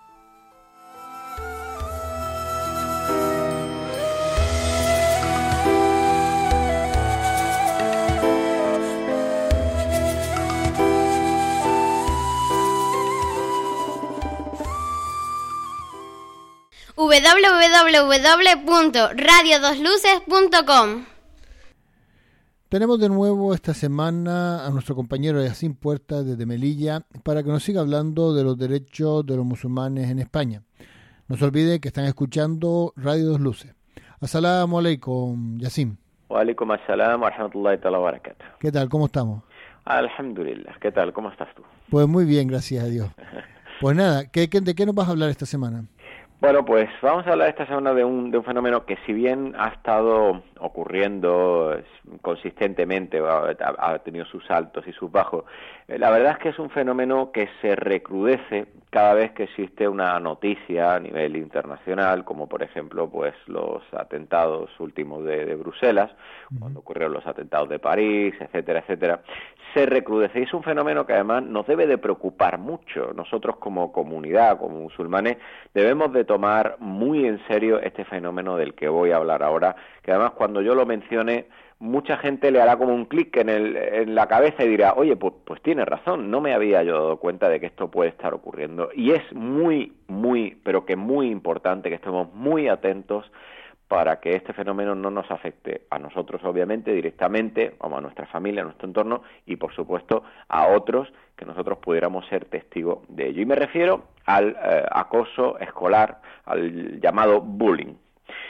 www.radiodosluces.com. Tenemos de nuevo esta semana a nuestro compañero Yacine Puerta desde Melilla para que nos siga hablando de los derechos de los musulmanes en España. No se olvide que están escuchando Radio Dos Luces. As-salamu alaykum, Yacine. Wa alaykum as-salam wa rahmatullahi wa barakatuh. ¿Qué tal? ¿Cómo estamos? Alhamdulillah. ¿Qué tal? ¿Cómo estás tú? Pues muy bien, gracias a Dios. Pues nada, ¿de qué nos vas a hablar esta semana? Bueno, pues vamos a hablar esta semana de un fenómeno que, si bien ha estado ocurriendo consistentemente, ha tenido sus altos y sus bajos, la verdad es que es un fenómeno que se recrudece cada vez que existe una noticia a nivel internacional, como por ejemplo pues los atentados últimos de Bruselas, cuando ocurrieron los atentados de París, etcétera, etcétera. Se recrudece y es un fenómeno que además nos debe de preocupar mucho. Nosotros como comunidad, como musulmanes, debemos de tomar muy en serio este fenómeno del que voy a hablar ahora, que además cuando yo lo mencione, mucha gente le hará como un clic en la cabeza y dirá, oye, pues tiene razón, no me había yo dado cuenta de que esto puede estar ocurriendo. Y es muy, pero que muy importante que estemos muy atentos para que este fenómeno no nos afecte a nosotros, obviamente, directamente, como a nuestra familia, a nuestro entorno, y por supuesto a otros que nosotros pudiéramos ser testigos de ello. Y me refiero al acoso escolar, al llamado bullying.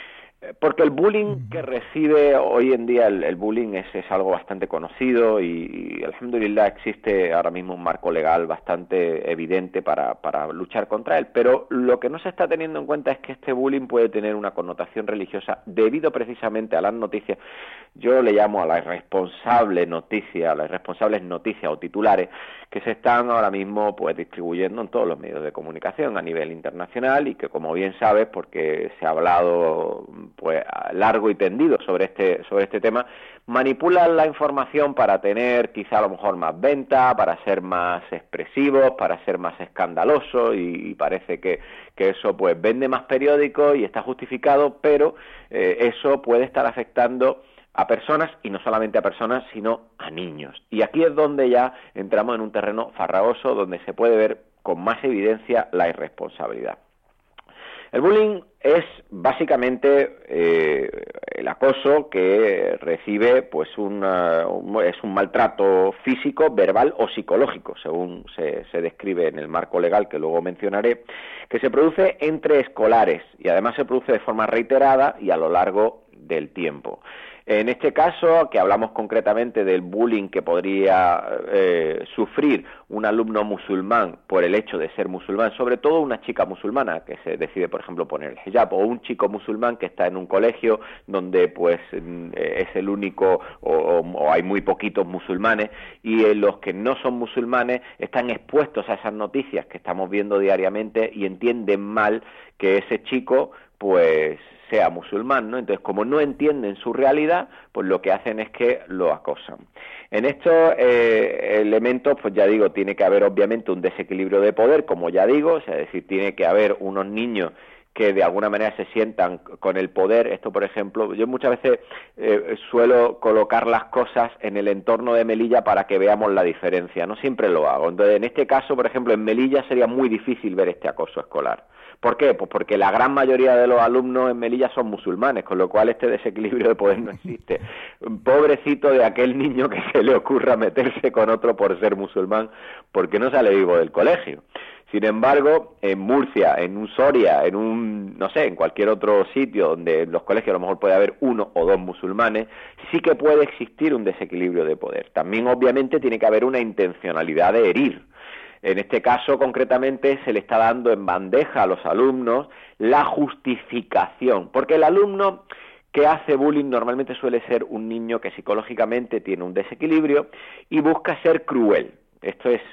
Porque el bullying que recibe hoy en día, el bullying es algo bastante conocido y alhamdulillah existe ahora mismo un marco legal bastante evidente para luchar contra él, pero lo que no se está teniendo en cuenta es que este bullying puede tener una connotación religiosa debido precisamente a las noticias. Yo le llamo a las irresponsables noticias o titulares que se están ahora mismo pues distribuyendo en todos los medios de comunicación a nivel internacional y que, como bien sabes, porque se ha hablado pues largo y tendido sobre este tema, manipulan la información para tener quizá a lo mejor más venta, para ser más expresivos, para ser más escandalosos y parece que eso pues vende más periódicos y está justificado, pero eso puede estar afectando a personas, y no solamente a personas, sino a niños. Y aquí es donde ya entramos en un terreno farragoso, donde se puede ver con más evidencia la irresponsabilidad. El bullying es básicamente el acoso que recibe pues es un maltrato físico, verbal o psicológico, según se describe en el marco legal que luego mencionaré, que se produce entre escolares y además se produce de forma reiterada y a lo largo del tiempo. En este caso, que hablamos concretamente del bullying que podría sufrir un alumno musulmán por el hecho de ser musulmán, sobre todo una chica musulmana que se decide, por ejemplo, poner el hijab, o un chico musulmán que está en un colegio donde pues es el único o hay muy poquitos musulmanes y los que no son musulmanes están expuestos a esas noticias que estamos viendo diariamente y entienden mal que ese chico pues sea musulmán, ¿no? Entonces, como no entienden su realidad, pues lo que hacen es que lo acosan. En estos elementos, pues ya digo, tiene que haber obviamente un desequilibrio de poder, como ya digo, es decir, tiene que haber unos niños que de alguna manera se sientan con el poder. Esto, por ejemplo, yo muchas veces suelo colocar las cosas en el entorno de Melilla para que veamos la diferencia, no siempre lo hago. Entonces, en este caso, por ejemplo, en Melilla sería muy difícil ver este acoso escolar. ¿Por qué? Pues porque la gran mayoría de los alumnos en Melilla son musulmanes, con lo cual este desequilibrio de poder no existe. Pobrecito de aquel niño que se le ocurra meterse con otro por ser musulmán, porque no sale vivo del colegio. Sin embargo, en Murcia, en un Soria, en cualquier otro sitio donde en los colegios a lo mejor puede haber uno o dos musulmanes, sí que puede existir un desequilibrio de poder. También, obviamente, tiene que haber una intencionalidad de herir. En este caso, concretamente, se le está dando en bandeja a los alumnos la justificación, porque el alumno que hace bullying normalmente suele ser un niño que psicológicamente tiene un desequilibrio y busca ser cruel. Esto es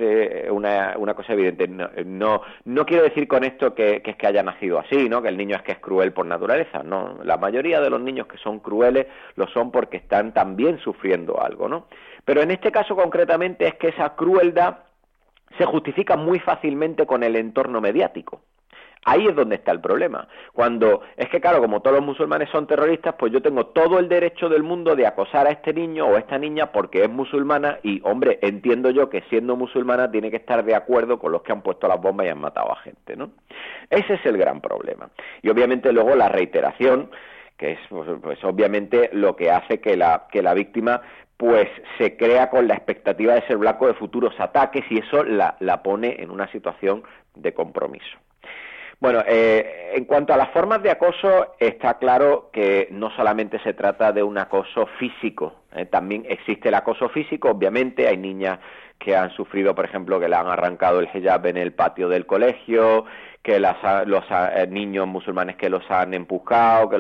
una cosa evidente. No quiero decir con esto que es que haya nacido así, ¿no? Que el niño es cruel por naturaleza. No, la mayoría de los niños que son crueles lo son porque están también sufriendo algo, ¿no? Pero en este caso concretamente es que esa crueldad se justifica muy fácilmente con el entorno mediático. Ahí es donde está el problema. Cuando es que, claro, como todos los musulmanes son terroristas, pues yo tengo todo el derecho del mundo de acosar a este niño o a esta niña porque es musulmana y, hombre, entiendo yo que siendo musulmana tiene que estar de acuerdo con los que han puesto las bombas y han matado a gente, ¿no? Ese es el gran problema. Y obviamente luego la reiteración, que es pues obviamente lo que hace que la víctima pues se crea con la expectativa de ser blanco de futuros ataques y eso la pone en una situación de compromiso. Bueno, en cuanto a las formas de acoso, está claro que no solamente se trata de un acoso físico, también existe el acoso físico, obviamente, hay niñas que han sufrido, por ejemplo, que le han arrancado el hijab en el patio del colegio, que los niños musulmanes que los han empujado,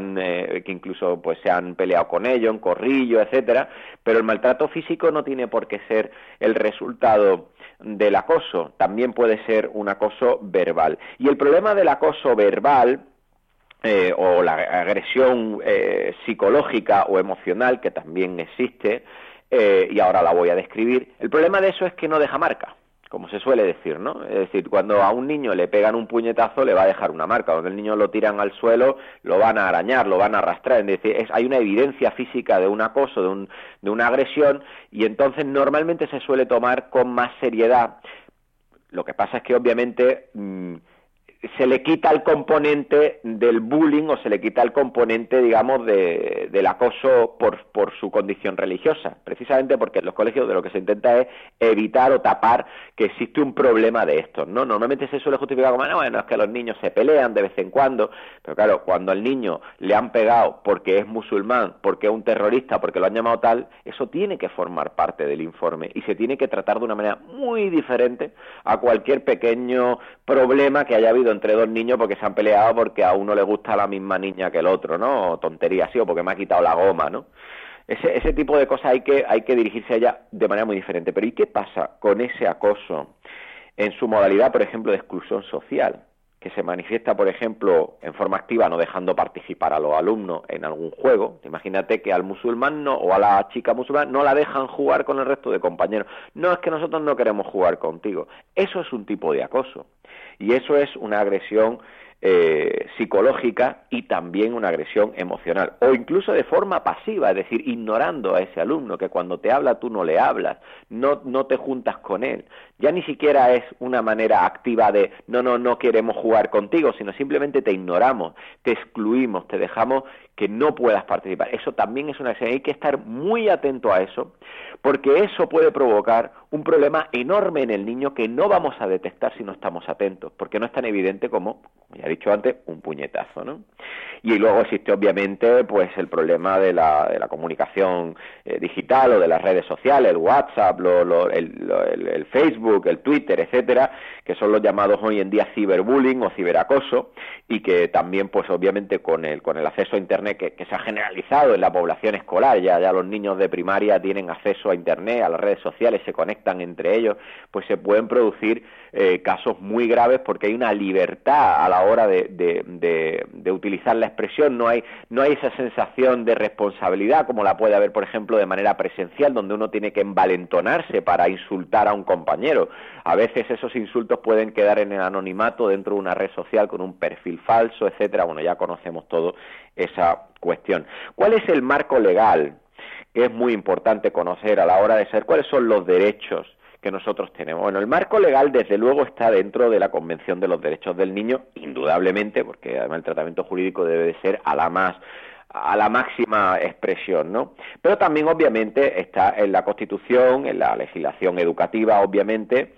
que incluso pues se han peleado con ellos en corrillo, etcétera, pero el maltrato físico no tiene por qué ser el resultado del acoso, también puede ser un acoso verbal. Y el problema del acoso verbal o la agresión psicológica o emocional, que también existe, y ahora la voy a describir, el problema de eso es que no deja marca, como se suele decir, ¿no? Es decir, cuando a un niño le pegan un puñetazo le va a dejar una marca, cuando el niño lo tiran al suelo lo van a arañar, lo van a arrastrar, es decir, hay una evidencia física de un acoso, de una agresión, y entonces normalmente se suele tomar con más seriedad. Lo que pasa es que obviamente se le quita el componente del bullying o se le quita el componente, digamos, del acoso por su condición religiosa, precisamente porque en los colegios de lo que se intenta es evitar o tapar que existe un problema de estos, ¿no? Normalmente se suele justificar como, bueno, es que los niños se pelean de vez en cuando, pero claro, cuando al niño le han pegado porque es musulmán, porque es un terrorista, porque lo han llamado tal, eso tiene que formar parte del informe y se tiene que tratar de una manera muy diferente a cualquier pequeño problema que haya habido entre dos niños porque se han peleado porque a uno le gusta la misma niña que el otro, ¿no? O tontería así, o porque me ha quitado la goma, ¿no? Ese tipo de cosas hay que dirigirse a ella de manera muy diferente. Pero ¿y qué pasa con ese acoso en su modalidad, por ejemplo, de exclusión social? Que se manifiesta, por ejemplo, en forma activa, no dejando participar a los alumnos en algún juego. Imagínate que al musulmán o a la chica musulmana no la dejan jugar con el resto de compañeros. No, es que nosotros no queremos jugar contigo. Eso es un tipo de acoso. Y eso es una agresión psicológica y también una agresión emocional, o incluso de forma pasiva, es decir, ignorando a ese alumno, que cuando te habla tú no le hablas, no te juntas con él. Ya ni siquiera es una manera activa de no queremos jugar contigo, sino simplemente te ignoramos, te excluimos, te dejamos que no puedas participar. Eso también es una agresión. Hay que estar muy atento a eso, porque eso puede provocar un problema enorme en el niño que no vamos a detectar si no estamos atentos, porque no es tan evidente como ya he dicho antes, un puñetazo, ¿no? Y luego existe obviamente pues el problema de la comunicación digital o de las redes sociales, el WhatsApp, el Facebook, el Twitter, etcétera, que son los llamados hoy en día ciberbullying o ciberacoso, y que también pues obviamente con el acceso a internet que se ha generalizado en la población escolar, ya los niños de primaria tienen acceso a internet, a las redes sociales, se conectan entre ellos, pues se pueden producir casos muy graves porque hay una libertad a la hora de utilizar la expresión, no hay esa sensación de responsabilidad como la puede haber, por ejemplo, de manera presencial, donde uno tiene que envalentonarse para insultar a un compañero. A veces esos insultos pueden quedar en el anonimato dentro de una red social con un perfil falso, etcétera. Bueno, ya conocemos todo esa cuestión. ¿Cuál es el marco legal? Que es muy importante conocer a la hora de saber cuáles son los derechos que nosotros tenemos. Bueno, el marco legal desde luego está dentro de la Convención de los Derechos del Niño, indudablemente, porque además el tratamiento jurídico debe de ser a la máxima expresión, ¿no? Pero también obviamente está en la Constitución, en la legislación educativa, obviamente,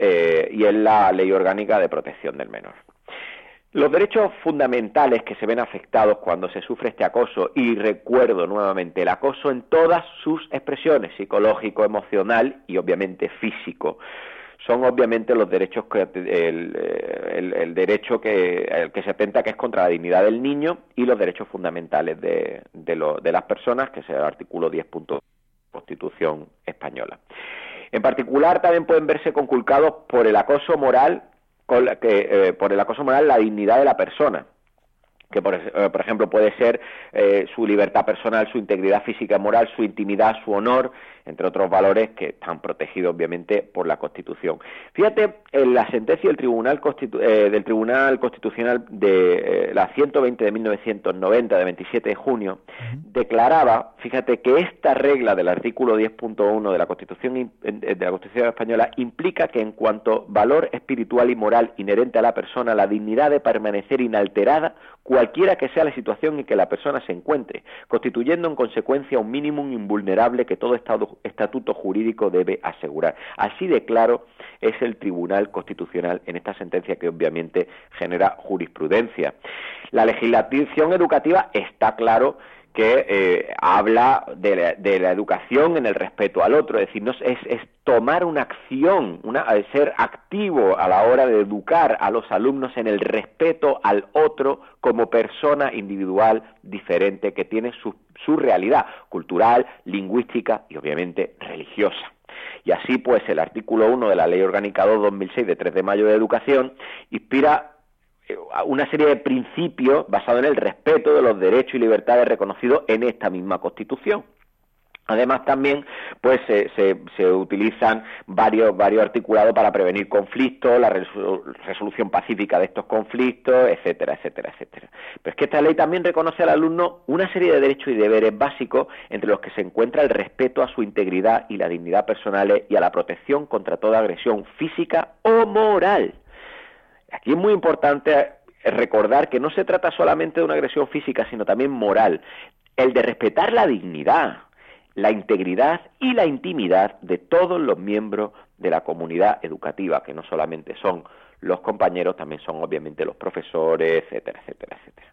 y en la Ley Orgánica de Protección del Menor. Los derechos fundamentales que se ven afectados cuando se sufre este acoso, y recuerdo nuevamente, el acoso en todas sus expresiones, psicológico, emocional y obviamente físico, son obviamente los derechos el derecho el que se atenta, que es contra la dignidad del niño, y los derechos fundamentales de las personas, que es el artículo 10. Constitución española. En particular también pueden verse conculcados por el acoso moral, la dignidad de la persona, que por ejemplo puede ser su libertad personal, su integridad física y moral, su intimidad, su honor, entre otros valores que están protegidos obviamente por la Constitución. Fíjate, en la sentencia del Tribunal Constitucional de la 120 de 1990, de 27 de junio, declaraba, fíjate, que esta regla del artículo 10.1 de la Constitución española implica que en cuanto valor espiritual y moral inherente a la persona, la dignidad de permanecer inalterada cualquiera que sea la situación en que la persona se encuentre, constituyendo en consecuencia un mínimo invulnerable que todo estatuto jurídico debe asegurar. Así de claro es el Tribunal Constitucional en esta sentencia, que obviamente genera jurisprudencia. La legislación educativa está claro que habla de la educación en el respeto al otro, es decir, es tomar una acción, ser activo a la hora de educar a los alumnos en el respeto al otro como persona individual diferente que tiene su realidad cultural, lingüística y obviamente religiosa. Y así pues el artículo 1 de la Ley Orgánica 2/2006 de 3 de mayo de Educación inspira una serie de principios basados en el respeto de los derechos y libertades reconocidos en esta misma Constitución. Además también pues se utilizan varios articulados para prevenir conflictos, la resolución pacífica de estos conflictos, etcétera, etcétera, etcétera. Pero es que esta ley también reconoce al alumno una serie de derechos y deberes básicos, entre los que se encuentra el respeto a su integridad y la dignidad personales y a la protección contra toda agresión física o moral. Aquí es muy importante recordar que no se trata solamente de una agresión física, sino también moral, el de respetar la dignidad, la integridad y la intimidad de todos los miembros de la comunidad educativa, que no solamente son los compañeros, también son obviamente los profesores, etcétera, etcétera, etcétera.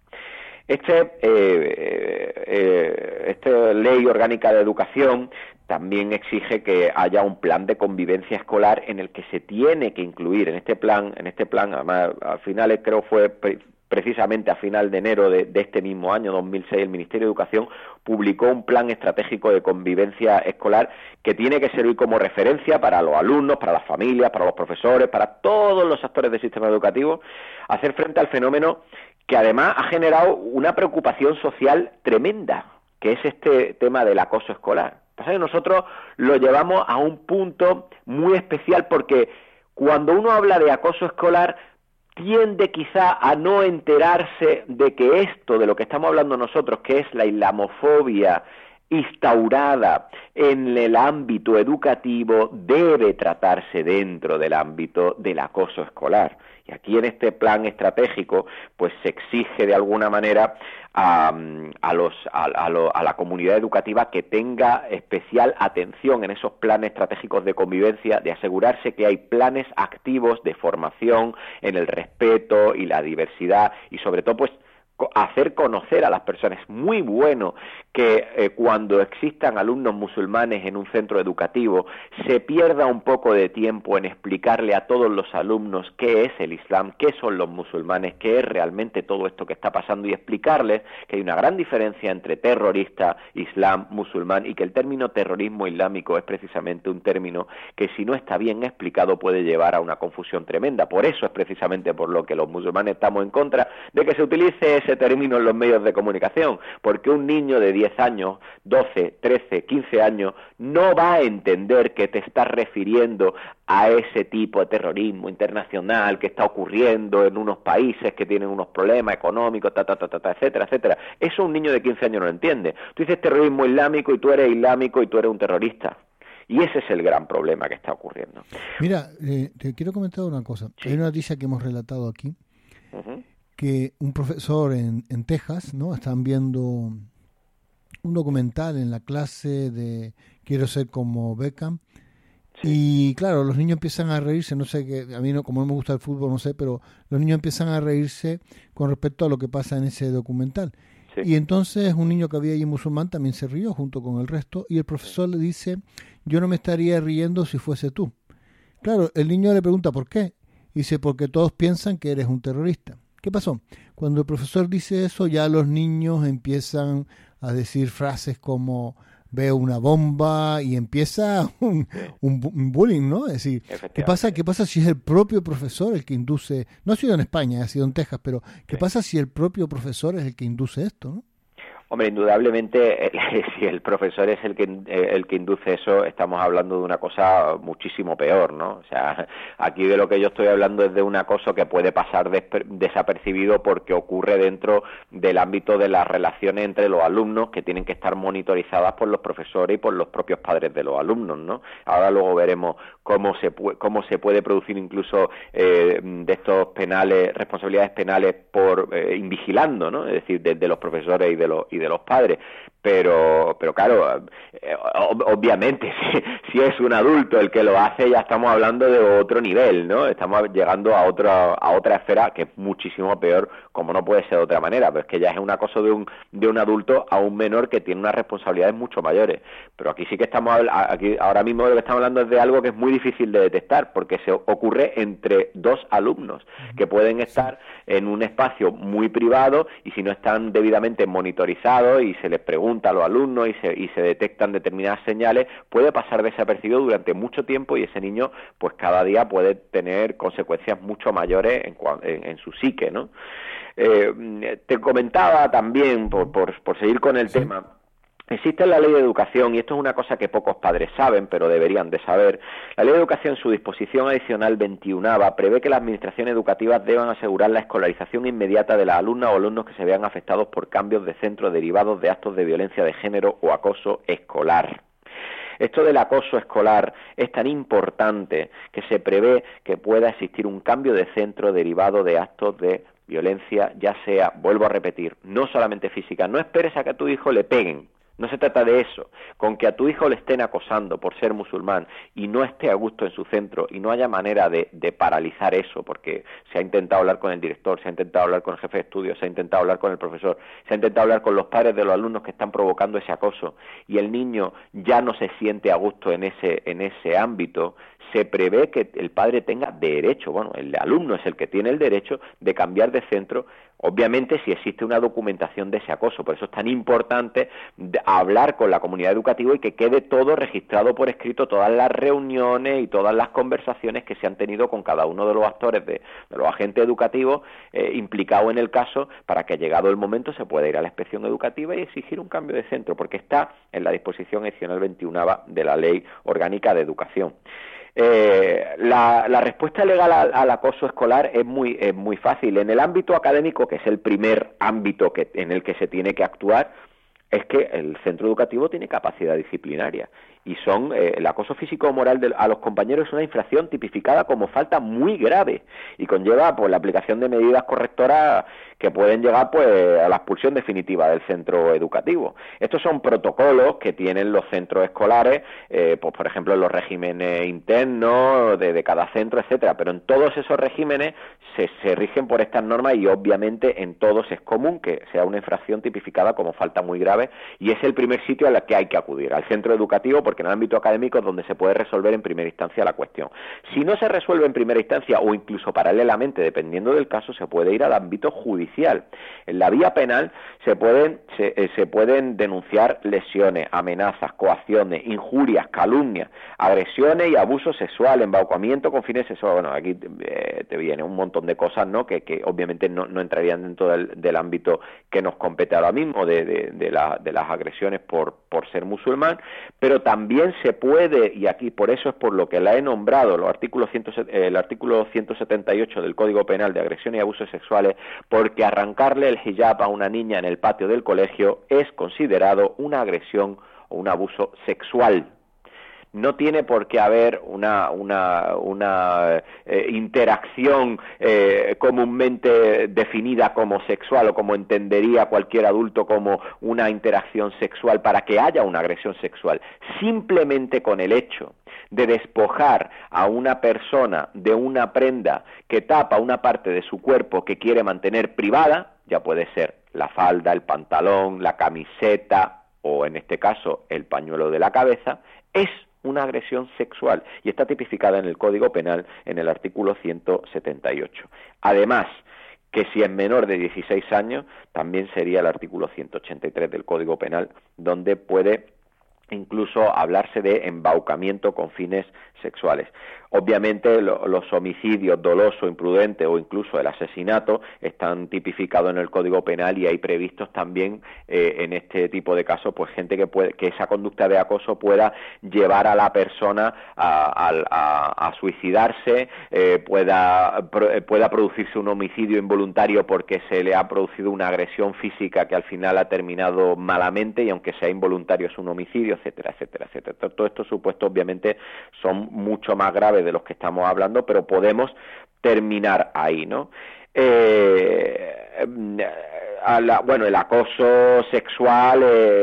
Esta ley orgánica de educación también exige que haya un plan de convivencia escolar en el que se tiene que incluir en este plan, además al final creo fue precisamente a final de enero de este mismo año, 2006, el Ministerio de Educación publicó un plan estratégico de convivencia escolar que tiene que servir como referencia para los alumnos, para las familias, para los profesores, para todos los actores del sistema educativo, hacer frente al fenómeno que además ha generado una preocupación social tremenda, que es este tema del acoso escolar. Pasa que nosotros lo llevamos a un punto muy especial porque cuando uno habla de acoso escolar tiende quizá a no enterarse de que esto de lo que estamos hablando nosotros, que es la islamofobia instaurada en el ámbito educativo, debe tratarse dentro del ámbito del acoso escolar. Y aquí en este plan estratégico pues se exige de alguna manera a la comunidad educativa que tenga especial atención en esos planes estratégicos de convivencia, de asegurarse que hay planes activos de formación en el respeto y la diversidad y sobre todo pues hacer conocer a las personas. Es muy bueno que cuando existan alumnos musulmanes en un centro educativo se pierda un poco de tiempo en explicarle a todos los alumnos qué es el Islam, qué son los musulmanes, qué es realmente todo esto que está pasando y explicarles que hay una gran diferencia entre terrorista, islam, musulmán y que el término terrorismo islámico es precisamente un término que si no está bien explicado puede llevar a una confusión tremenda. Por eso es precisamente por lo que los musulmanes estamos en contra de que se utilice ese término en los medios de comunicación, porque un niño de 10 años, 12, 13, 15 años, no va a entender que te estás refiriendo a ese tipo de terrorismo internacional que está ocurriendo en unos países que tienen unos problemas económicos, etcétera, etcétera. Eso un niño de 15 años no lo entiende. Tú dices terrorismo islámico y tú eres islámico y tú eres un terrorista. Y ese es el gran problema que está ocurriendo. Mira, te quiero comentar una cosa. Sí. Hay una noticia que hemos relatado aquí, que un profesor en Texas, ¿no? Están viendo un documental en la clase de Quiero ser como Beckham. Sí. Y claro, los niños empiezan a reírse, no sé, que a mí no, como no me gusta el fútbol, no sé, pero los niños empiezan a reírse con respecto a lo que pasa en ese documental. Sí. Y entonces un niño que había allí musulmán también se rió junto con el resto y el profesor le dice, yo no me estaría riendo si fuese tú. Claro, el niño le pregunta ¿por qué? Y dice, porque todos piensan que eres un terrorista. ¿Qué pasó? Cuando el profesor dice eso, ya los niños empiezan a decir frases como veo una bomba y empieza un bullying, ¿no? Es decir, ¿qué pasa si es el propio profesor el que induce? No ha sido en España, ha sido en Texas, pero ¿qué pasa si el propio profesor es el que induce esto, no? Hombre, indudablemente, si el profesor es el que induce eso, estamos hablando de una cosa muchísimo peor, ¿no? O sea, aquí de lo que yo estoy hablando es de un acoso que puede pasar desapercibido porque ocurre dentro del ámbito de las relaciones entre los alumnos que tienen que estar monitorizadas por los profesores y por los propios padres de los alumnos, ¿no? Ahora luego veremos cómo se puede producir incluso de estos penales, responsabilidades penales por invigilando, ¿no? Es decir, de los profesores y de los padres, pero claro, obviamente si es un adulto el que lo hace ya estamos hablando de otro nivel, ¿no? Estamos llegando a otra esfera que es muchísimo peor, como no puede ser de otra manera, pero es que ya es un acoso de un adulto a un menor que tiene unas responsabilidades mucho mayores. Pero aquí sí que ahora mismo de lo que estamos hablando es de algo que es muy difícil de detectar, porque se ocurre entre dos alumnos que pueden estar en un espacio muy privado y si no están debidamente monitorizados y se les pregunta a los alumnos y se detectan determinadas señales, puede pasar desapercibido durante mucho tiempo y ese niño pues cada día puede tener consecuencias mucho mayores en su psique, ¿no? Te comentaba también, por seguir con el tema, existe la Ley de Educación, y esto es una cosa que pocos padres saben, pero deberían de saber. La Ley de Educación, en su disposición adicional 21ª, prevé que las administraciones educativas deban asegurar la escolarización inmediata de las alumnas o alumnos que se vean afectados por cambios de centro derivados de actos de violencia de género o acoso escolar. Esto del acoso escolar es tan importante que se prevé que pueda existir un cambio de centro derivado de actos de violencia, ya sea, vuelvo a repetir, no solamente física. No esperes a que a tu hijo le peguen. No se trata de eso. Con que a tu hijo le estén acosando por ser musulmán y no esté a gusto en su centro y no haya manera de paralizar eso, porque se ha intentado hablar con el director, se ha intentado hablar con el jefe de estudios, se ha intentado hablar con el profesor, se ha intentado hablar con los padres de los alumnos que están provocando ese acoso, y el niño ya no se siente a gusto en ese ámbito, se prevé que el padre tenga derecho, bueno, el alumno es el que tiene el derecho de cambiar de centro, obviamente si existe una documentación de ese acoso. Por eso es tan importante hablar con la comunidad educativa y que quede todo registrado por escrito, todas las reuniones y todas las conversaciones que se han tenido con cada uno de los actores, de los agentes educativos implicados en el caso, para que llegado el momento se pueda ir a la inspección educativa y exigir un cambio de centro, porque está en la disposición adicional 21 de la Ley Orgánica de Educación. La respuesta legal al acoso escolar es muy fácil. En el ámbito académico, que es el primer ámbito en el que se tiene que actuar, es que el centro educativo tiene capacidad disciplinaria, y el acoso físico o moral a los compañeros es una infracción tipificada como falta muy grave y conlleva pues la aplicación de medidas correctoras que pueden llegar pues a la expulsión definitiva del centro educativo. Estos son protocolos que tienen los centros escolares, pues por ejemplo en los regímenes internos de cada centro, etcétera, pero en todos esos regímenes se rigen por estas normas, y obviamente en todos es común que sea una infracción tipificada como falta muy grave, y es el primer sitio al que hay que acudir, al centro educativo, porque en el ámbito académico es donde se puede resolver en primera instancia la cuestión. Si no se resuelve en primera instancia, o incluso paralelamente, dependiendo del caso, se puede ir al ámbito judicial. En la vía penal se pueden denunciar lesiones, amenazas, coacciones, injurias, calumnias, agresiones y abuso sexual, embaucamiento con fines sexuales. Bueno, aquí te viene un montón de cosas, ¿no?, que obviamente no entrarían dentro del ámbito que nos compete ahora mismo de las agresiones por ser musulmán, pero también se puede, y aquí por eso es por lo que la he nombrado, el artículo 178 del Código Penal de agresión y abusos sexuales, porque arrancarle el hijab a una niña en el patio del colegio es considerado una agresión o un abuso sexual. No tiene por qué haber una interacción comúnmente definida como sexual, o como entendería cualquier adulto como una interacción sexual para que haya una agresión sexual. Simplemente con el hecho de despojar a una persona de una prenda que tapa una parte de su cuerpo que quiere mantener privada, ya puede ser la falda, el pantalón, la camiseta o en este caso el pañuelo de la cabeza, es una agresión sexual y está tipificada en el Código Penal en el artículo 178. Además, que si es menor de 16 años, también sería el artículo 183 del Código Penal, donde puede incluso hablarse de embaucamiento con fines sexuales. Obviamente los homicidios doloso, imprudente o incluso el asesinato están tipificados en el Código Penal, y hay previstos también en este tipo de casos pues gente que esa conducta de acoso pueda llevar a la persona a suicidarse, pueda producirse un homicidio involuntario porque se le ha producido una agresión física que al final ha terminado malamente, y aunque sea involuntario es un homicidio, etcétera, etcétera, etcétera. Todos estos supuestos obviamente son mucho más graves de los que estamos hablando, pero podemos terminar ahí, ¿no? El acoso sexual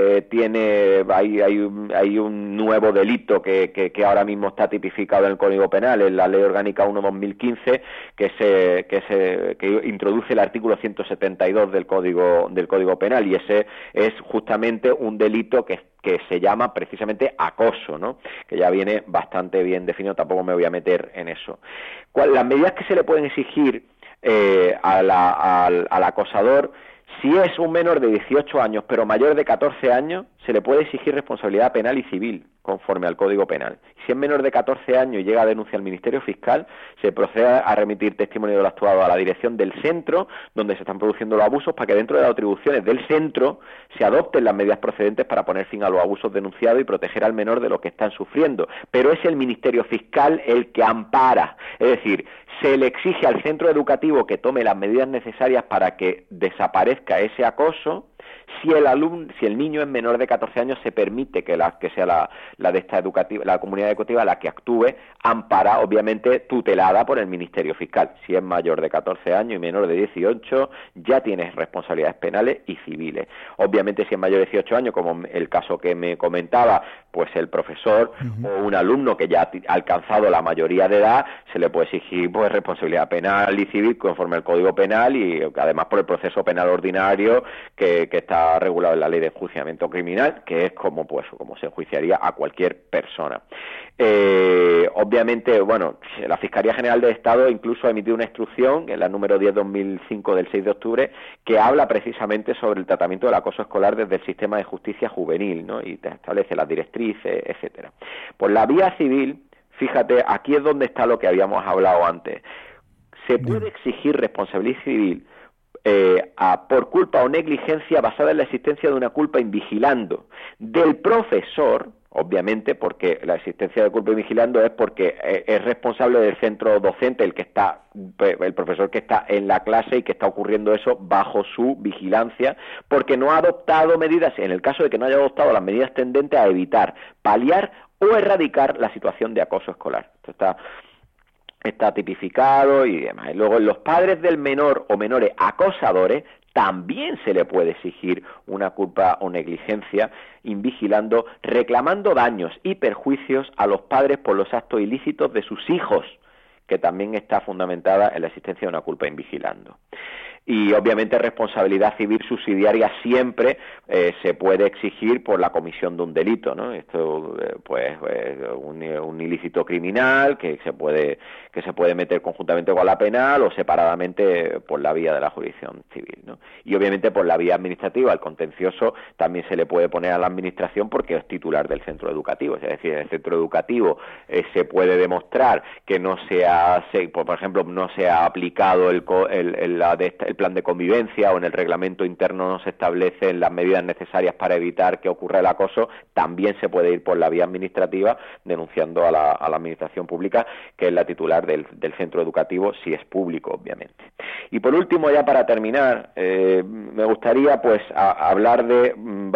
hay un nuevo delito que ahora mismo está tipificado en el Código Penal, en la Ley Orgánica 1/2015, que introduce el artículo 172 del Código Penal, y ese es justamente un delito que se llama precisamente acoso, ¿no?, que ya viene bastante bien definido, tampoco me voy a meter en eso. Las medidas que se le pueden exigir al acosador: si es un menor de 18 años pero mayor de 14 años, se le puede exigir responsabilidad penal y civil conforme al Código Penal. Si es menor de 14 años y llega a denuncia al Ministerio Fiscal, se procede a remitir testimonio del actuado a la dirección del centro donde se están produciendo los abusos, para que dentro de las atribuciones del centro se adopten las medidas procedentes para poner fin a los abusos denunciados y proteger al menor de lo que están sufriendo. Pero es el Ministerio Fiscal el que ampara, es decir, se le exige al centro educativo que tome las medidas necesarias para que desaparezca ese acoso, Si el niño es menor de 14 años, se permite que sea la de esta educativa, la comunidad educativa la que actúe, amparada, obviamente tutelada por el Ministerio Fiscal. Si es mayor de 14 años y menor de 18, ya tienes responsabilidades penales y civiles. Obviamente, si es mayor de 18 años, como el caso que me comentaba, pues el profesor o un alumno que ya ha alcanzado la mayoría de edad, se le puede exigir pues responsabilidad penal y civil conforme al Código Penal y además por el proceso penal ordinario que está regulado en la Ley de Enjuiciamiento Criminal, que es como se enjuiciaría a cualquier persona. Obviamente, bueno, la Fiscalía General del Estado incluso ha emitido una instrucción, en la número 10/2005 del 6 de octubre, que habla precisamente sobre el tratamiento del acoso escolar desde el sistema de justicia juvenil, ¿no? Y te establece las directrices, etcétera. Por la vía civil, fíjate, aquí es donde está lo que habíamos hablado antes. Se puede exigir responsabilidad civil por culpa o negligencia basada en la existencia de una culpa invigilando del profesor, obviamente, porque la existencia de culpa invigilando es porque es responsable del centro docente el profesor que está en la clase y que está ocurriendo eso bajo su vigilancia, porque no ha adoptado medidas, en el caso de que no haya adoptado las medidas tendentes a evitar, paliar o erradicar la situación de acoso escolar. Esto está tipificado y demás. Y luego, los padres del menor o menores acosadores también se le puede exigir una culpa o negligencia invigilando, reclamando daños y perjuicios a los padres por los actos ilícitos de sus hijos, que también está fundamentada en la existencia de una culpa invigilando. Y obviamente responsabilidad civil subsidiaria siempre se puede exigir por la comisión de un delito, ¿no? Esto pues un ilícito criminal que se puede meter conjuntamente con la penal o separadamente por la vía de la jurisdicción civil, ¿no? Y obviamente por la vía administrativa, el contencioso también se le puede poner a la administración porque es titular del centro educativo, es decir, en el centro educativo se puede demostrar que por ejemplo, no se ha aplicado el plan de convivencia o en el reglamento interno no se establecen las medidas necesarias para evitar que ocurra el acoso, también se puede ir por la vía administrativa denunciando a la administración pública, que es la titular del centro educativo, si es público, obviamente. Y por último, ya para terminar, me gustaría pues hablar de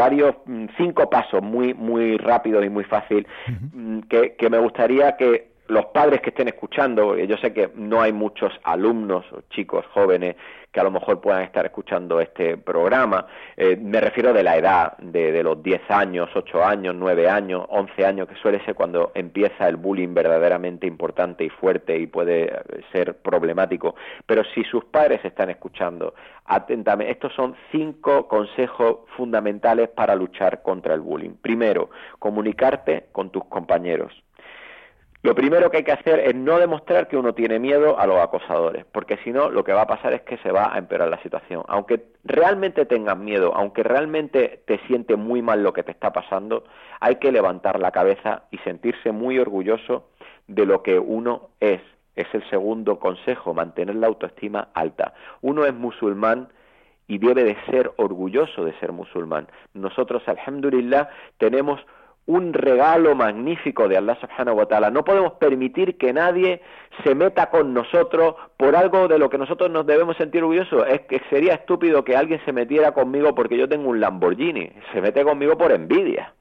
5 pasos muy rápidos y muy fácil que me gustaría que los padres que estén escuchando, yo sé que no hay muchos alumnos o chicos jóvenes que a lo mejor puedan estar escuchando este programa, me refiero de la edad, de los 10 años, 8 años, 9 años, 11 años, que suele ser cuando empieza el bullying verdaderamente importante y fuerte y puede ser problemático. Pero si sus padres están escuchando atentamente, estos son 5 consejos fundamentales para luchar contra el bullying. Primero, comunicarte con tus compañeros. Lo primero que hay que hacer es no demostrar que uno tiene miedo a los acosadores, porque si no, lo que va a pasar es que se va a empeorar la situación. Aunque realmente tengas miedo, aunque realmente te siente muy mal lo que te está pasando, hay que levantar la cabeza y sentirse muy orgulloso de lo que uno es. Es el segundo consejo, mantener la autoestima alta. Uno es musulmán y debe de ser orgulloso de ser musulmán. Nosotros, alhamdulillah, tenemos un regalo magnífico de Allah subhanahu wa ta'ala. No podemos permitir que nadie se meta con nosotros por algo de lo que nosotros nos debemos sentir orgullosos. Es que sería estúpido que alguien se metiera conmigo porque yo tengo un Lamborghini. Se mete conmigo por envidia.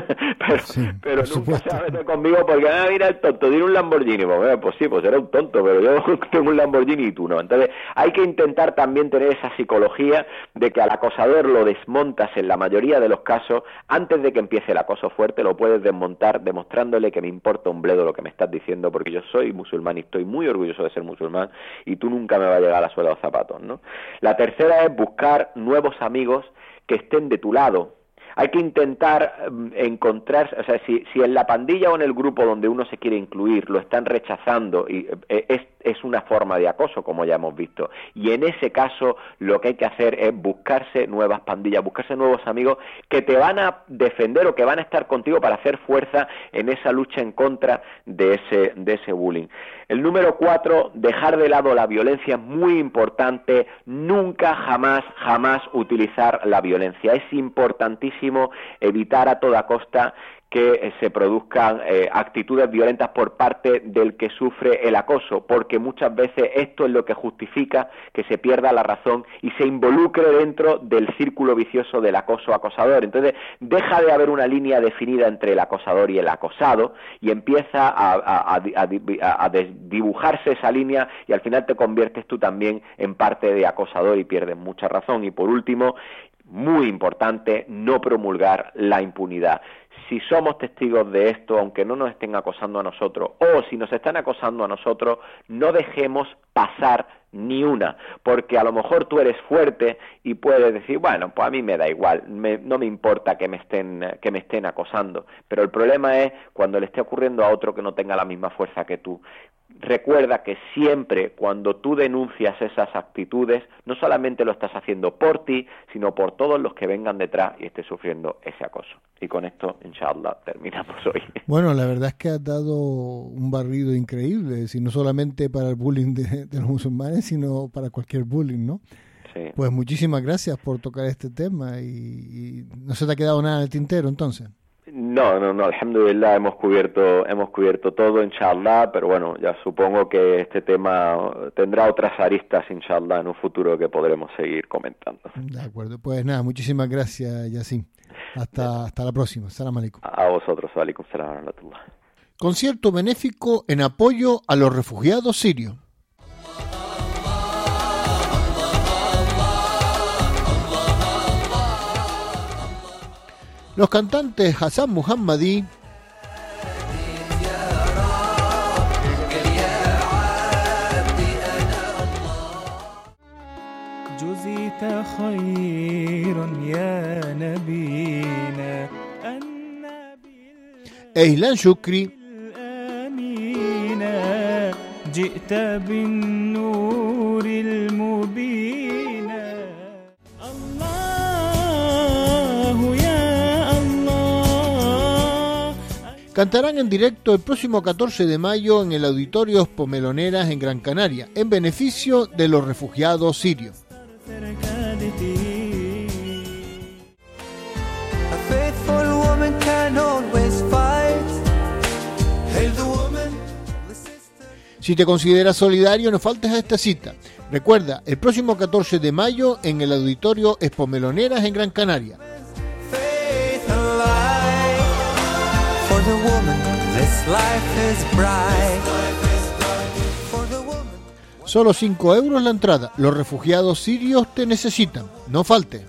pero nunca se va a meter conmigo porque, mira el tonto, tiene un Lamborghini. Pues sí, pues era un tonto, pero yo tengo un Lamborghini y tú no. Entonces hay que intentar también tener esa psicología de que al acosador lo desmontas en la mayoría de los casos. Antes de que empiece el acoso fuerte lo puedes desmontar demostrándole que me importa un bledo lo que me estás diciendo, porque yo soy musulmán y estoy muy orgulloso de ser musulmán y tú nunca me vas a llegar a la suela de los zapatos, ¿no? La tercera es buscar nuevos amigos que estén de tu lado. Hay que intentar encontrar, o sea, si en la pandilla o en el grupo donde uno se quiere incluir lo están rechazando, y es una forma de acoso, como ya hemos visto. Y en ese caso lo que hay que hacer es buscarse nuevas pandillas, buscarse nuevos amigos que te van a defender o que van a estar contigo para hacer fuerza en esa lucha en contra de ese bullying. El número 4, dejar de lado la violencia es muy importante. Nunca, jamás utilizar la violencia. Es importantísimo evitar a toda costa que se produzcan actitudes violentas por parte del que sufre el acoso, porque muchas veces esto es lo que justifica que se pierda la razón y se involucre dentro del círculo vicioso del acoso-acosador. Entonces deja de haber una línea definida entre el acosador y el acosado y empieza a dibujarse esa línea, y al final te conviertes tú también en parte de acosador y pierdes mucha razón. Y por último, muy importante, no promulgar la impunidad. Si somos testigos de esto, aunque no nos estén acosando a nosotros, o si nos están acosando a nosotros, no dejemos pasar ni una, porque a lo mejor tú eres fuerte y puedes decir, bueno, pues a mí me da igual, no me importa que me estén acosando, pero el problema es cuando le esté ocurriendo a otro que no tenga la misma fuerza que tú. Recuerda que siempre cuando tú denuncias esas actitudes, no solamente lo estás haciendo por ti, sino por todos los que vengan detrás y estén sufriendo ese acoso. Y con esto, inshallah, terminamos hoy. Bueno, la verdad es que has dado un barrido increíble, si no solamente para el bullying de los musulmanes, sino para cualquier bullying, ¿no? Sí. Pues muchísimas gracias por tocar este tema y no se te ha quedado nada en el tintero, entonces. No, alhamdulillah, hemos cubierto todo, inshallah, pero bueno, ya supongo que este tema tendrá otras aristas, inshallah, en un futuro que podremos seguir comentando. De acuerdo, pues nada, muchísimas gracias, Yacine. Hasta la próxima. Salam alaikum. A vosotros, alaikum salam wa rahmatullah. Concierto benéfico en apoyo a los refugiados sirios. Los cantantes Hassan Muhammadi, e Islam Shukri cantarán en directo el próximo 14 de mayo en el Auditorio Pomeloneras en Gran Canaria, en beneficio de los refugiados sirios. Si te consideras solidario, no faltes a esta cita. Recuerda, el próximo 14 de mayo en el Auditorio Pomeloneras en Gran Canaria. Solo 5 euros la entrada. Los refugiados sirios te necesitan. No falte.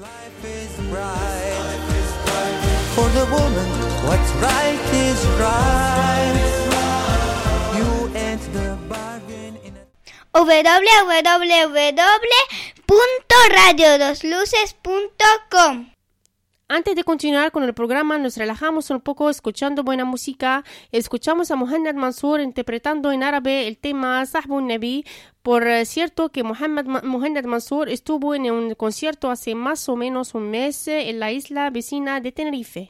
www.radiodosluces.com. Antes de continuar con el programa, nos relajamos un poco escuchando buena música. Escuchamos a Muhammad Mansour interpretando en árabe el tema Sahbun Nabi. Por cierto que Muhammad Mansour estuvo en un concierto hace más o menos un mes en la isla vecina de Tenerife.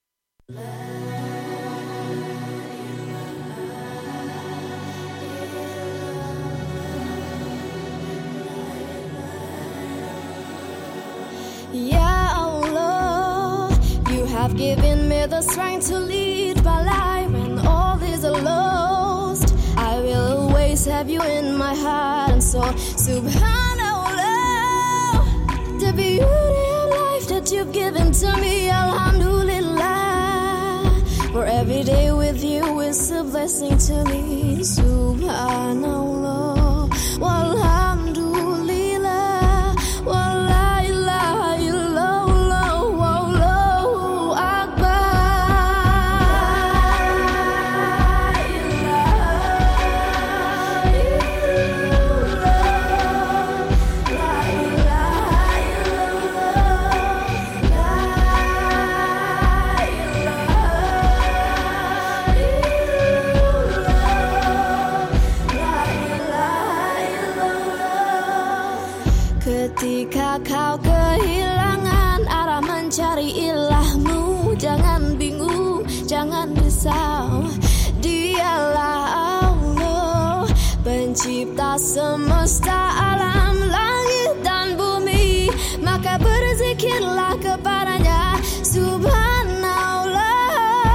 Have given me the strength to lead my life when all is lost. I will always have you in my heart, and so subhanallah, the beauty of life that you've given to me, alhamdulillah. For every day with you is a blessing to me, subhanallah, walhamdulillah, wa la ilaha illallah. Ketika kau kehilangan arah mencari ilahmu, jangan bingung, jangan risau. Dialah Allah, pencipta semesta alam, langit dan bumi. Maka berzikirlah kepadanya, subhanallah.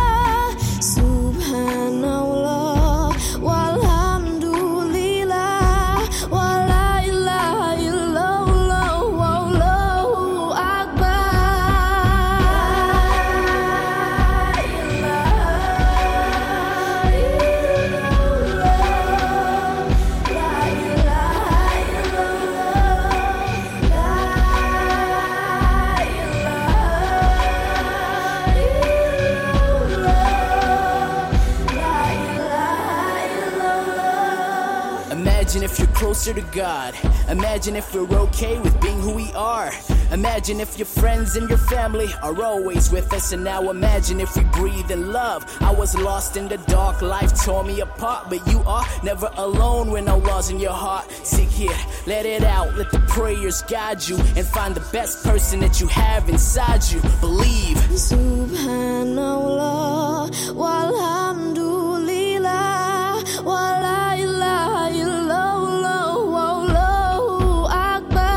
Imagine if you're closer to God. Imagine if we're okay with being who we are. Imagine if your friends and your family are always with us. And now imagine if we breathe in love. I was lost in the dark, life tore me apart, but you are never alone when Allah's in your heart. Sit here, let it out, let the prayers guide you, and find the best person that you have inside you. Believe. Subhanallah, walhamdulillah, wa la ilaha illallah, wallahu akbar.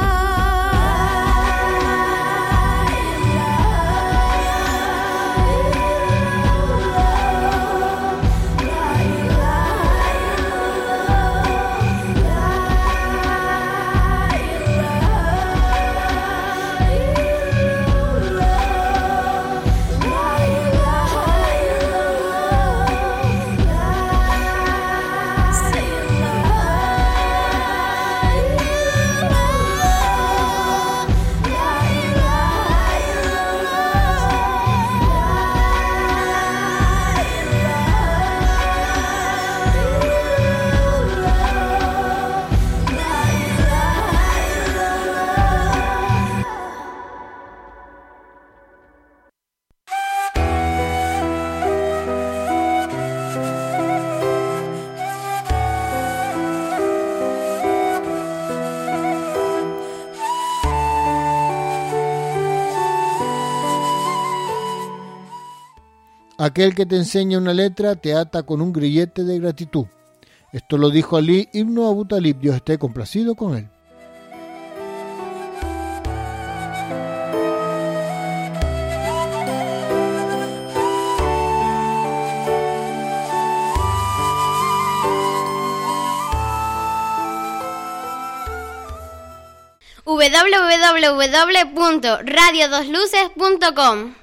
Aquel que te enseña una letra te ata con un grillete de gratitud. Esto lo dijo Ali ibn Abu Talib, Dios esté complacido con él. www.radiodosluces.com.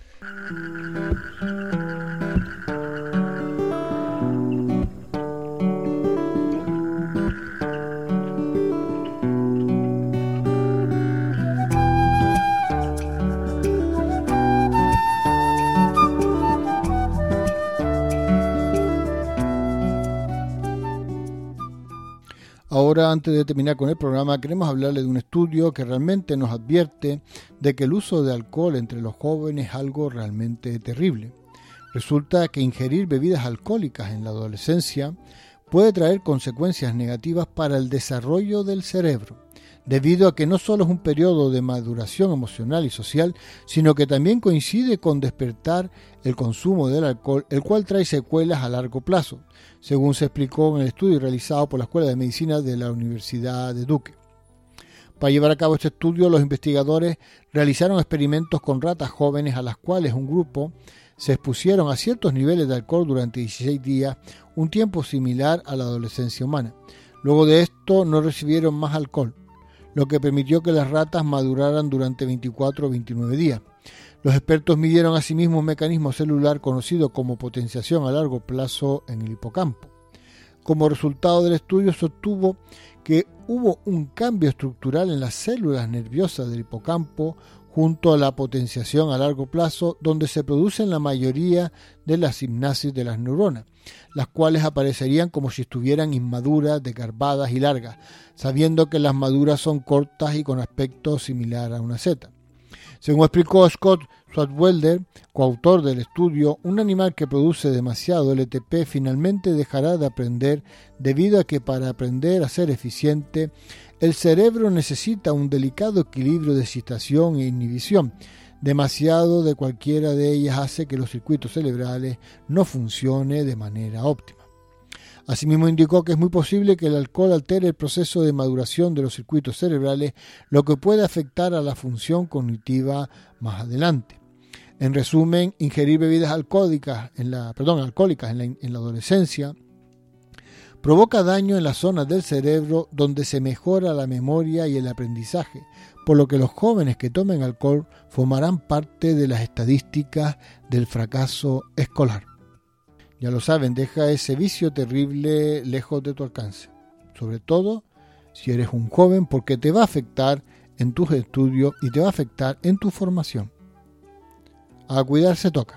Ahora, antes de terminar con el programa, queremos hablarle de un estudio que realmente nos advierte de que el uso de alcohol entre los jóvenes es algo realmente terrible. Resulta que ingerir bebidas alcohólicas en la adolescencia puede traer consecuencias negativas para el desarrollo del cerebro, debido a que no solo es un periodo de maduración emocional y social, sino que también coincide con despertar el consumo del alcohol, el cual trae secuelas a largo plazo, según se explicó en el estudio realizado por la Escuela de Medicina de la Universidad de Duke. Para llevar a cabo este estudio, los investigadores realizaron experimentos con ratas jóvenes a las cuales un grupo se expusieron a ciertos niveles de alcohol durante 16 días, un tiempo similar a la adolescencia humana. Luego de esto no recibieron más alcohol, lo que permitió que las ratas maduraran durante 24 o 29 días. Los expertos midieron asimismo un mecanismo celular conocido como potenciación a largo plazo en el hipocampo. Como resultado del estudio se obtuvo que hubo un cambio estructural en las células nerviosas del hipocampo junto a la potenciación a largo plazo, donde se producen la mayoría de las sinapsis de las neuronas, las cuales aparecerían como si estuvieran inmaduras, desgarbadas y largas, sabiendo que las maduras son cortas y con aspecto similar a una seta. Según explicó Scott Swartzwelder, coautor del estudio, un animal que produce demasiado LTP finalmente dejará de aprender, debido a que para aprender a ser eficiente, el cerebro necesita un delicado equilibrio de excitación e inhibición. Demasiado de cualquiera de ellas hace que los circuitos cerebrales no funcionen de manera óptima. Asimismo indicó que es muy posible que el alcohol altere el proceso de maduración de los circuitos cerebrales, lo que puede afectar a la función cognitiva más adelante. En resumen, ingerir bebidas alcohólicas en la adolescencia provoca daño en las zonas del cerebro donde se mejora la memoria y el aprendizaje, por lo que los jóvenes que tomen alcohol formarán parte de las estadísticas del fracaso escolar. Ya lo saben, deja ese vicio terrible lejos de tu alcance, sobre todo si eres un joven, porque te va a afectar en tus estudios y te va a afectar en tu formación. A cuidarse toca.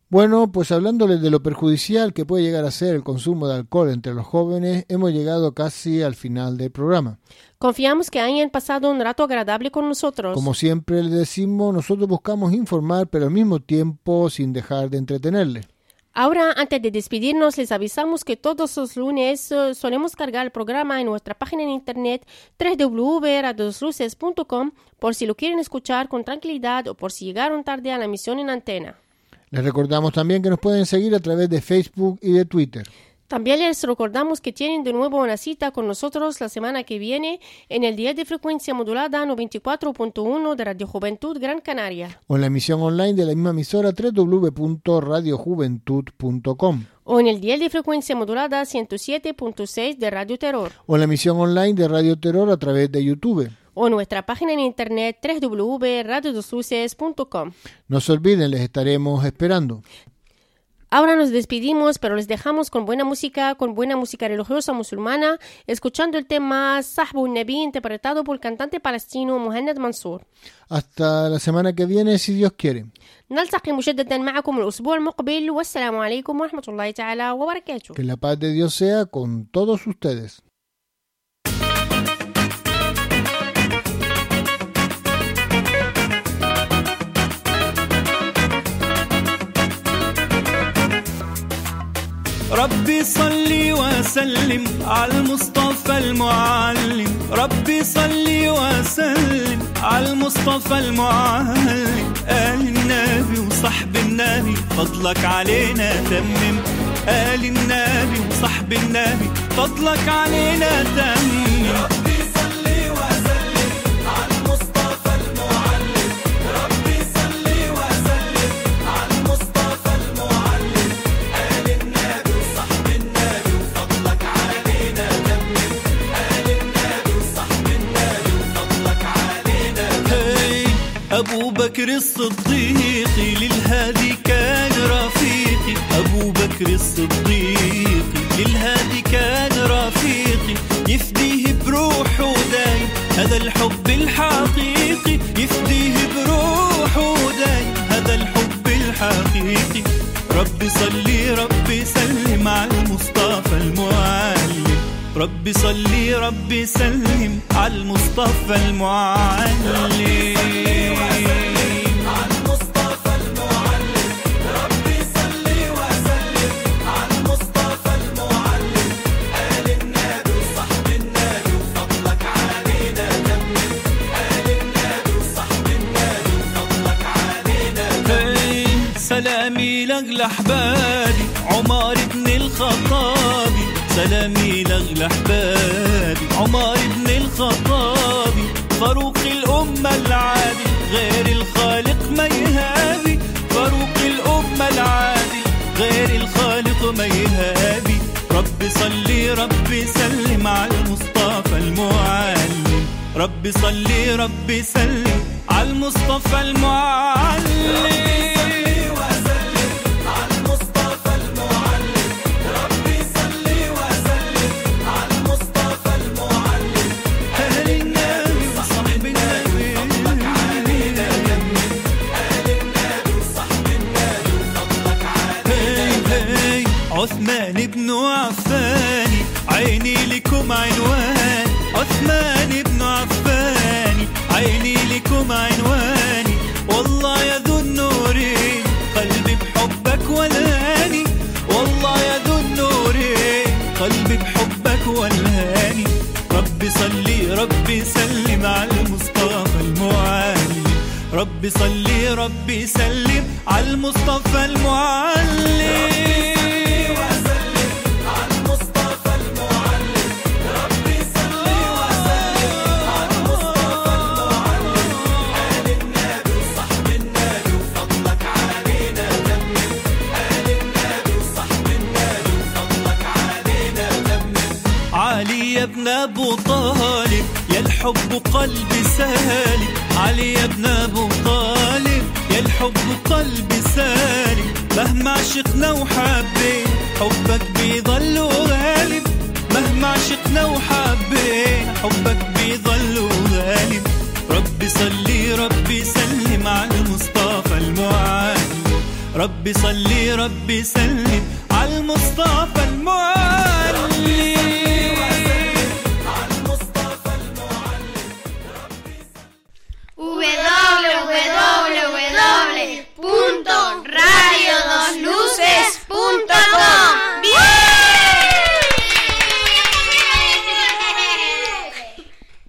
Bueno, pues hablándoles de lo perjudicial que puede llegar a ser el consumo de alcohol entre los jóvenes, hemos llegado casi al final del programa. Confiamos que hayan pasado un rato agradable con nosotros. Como siempre les decimos, nosotros buscamos informar, pero al mismo tiempo sin dejar de entretenerles. Ahora, antes de despedirnos, les avisamos que todos los lunes solemos cargar el programa en nuestra página en internet www.radiosluces.com por si lo quieren escuchar con tranquilidad o por si llegaron tarde a la emisión en antena. Les recordamos también que nos pueden seguir a través de Facebook y de Twitter. También les recordamos que tienen de nuevo una cita con nosotros la semana que viene en el día de frecuencia modulada 94.1 de Radio Juventud Gran Canaria. O en la emisión online de la misma emisora www.radiojuventud.com. O en el día de frecuencia modulada 107.6 de Radio Terror. O en la emisión online de Radio Terror a través de YouTube. O nuestra página en internet www.radiodosluces.com. No se olviden, les estaremos esperando. Ahora nos despedimos, pero les dejamos con buena música religiosa musulmana, escuchando el tema Sahbun Nabi, interpretado por el cantante palestino Mohamed Mansour. Hasta la semana que viene, si Dios quiere. نلتقي مجددا معكم الأسبوع المقبل والسلام عليكم ورحمة الله تعالى وبركاته. Que la paz de Dios sea con todos ustedes. ربي صلي وسلم على المصطفى المعلم ربي صلي وسلم على المصطفى المعلم آل النبي وصحب النبي فضلك علينا تمم آل النبي وصحب النبي فضلك علينا تمم ربي صلي وسلم على المصطفى المعلم ربي صلي وسلم على المصطفى المعلم آل النبي وصحب النبي وفضلك علينا تمم آل النبي وصحب النبي وفضلك علينا تمم أبو بكر الصديق للهادي كان رفيقي أبو بكر الصديق للهادي كان رفيقي يفديه بروحه داي هذا الحب الحقيقي يفديه بروحه داي هذا الحب الحقيقي ربي صلي ربي سلم على المصطفى المعلم ربي صلي ربي سلم على المصطفى المعلم سلامي لأغلى أحبابي عمر بن الخطابي سلامي لأغلى أحبابي عمر بن الخطابي فاروق الأمة العادي غير الخالق ما يهابي فاروق الأمة العادي غير الخالق ما يهابي ربي صلي ربي سلم على المصطفى المعلم ربي صلي ربي سلم على المصطفى المعلم عثمان بن عفان عيني لكم عنوان عثمان بن عفان عيني لكم عنواني والله يا ذو النورين قلبي بحبك ولهاني والله يا ذو النورين قلبي بحبك ولهاني ربي صلي ربي سلم على المصطفى المعلم ربي صلي ربي سلم على المصطفى المعلم يا ابن أبو طالب يا الحب قلبي سالم علي يا ابن أبو طالب يا الحب قلبي سالم مهما عشقنا وحبين حبك بيضل غالب مهما عشقنا وحبين حبك بيضل غالب ربي صلي ربي سلم على المصطفى المعلم ربي صلي ربي سلم على المصطفى المعين.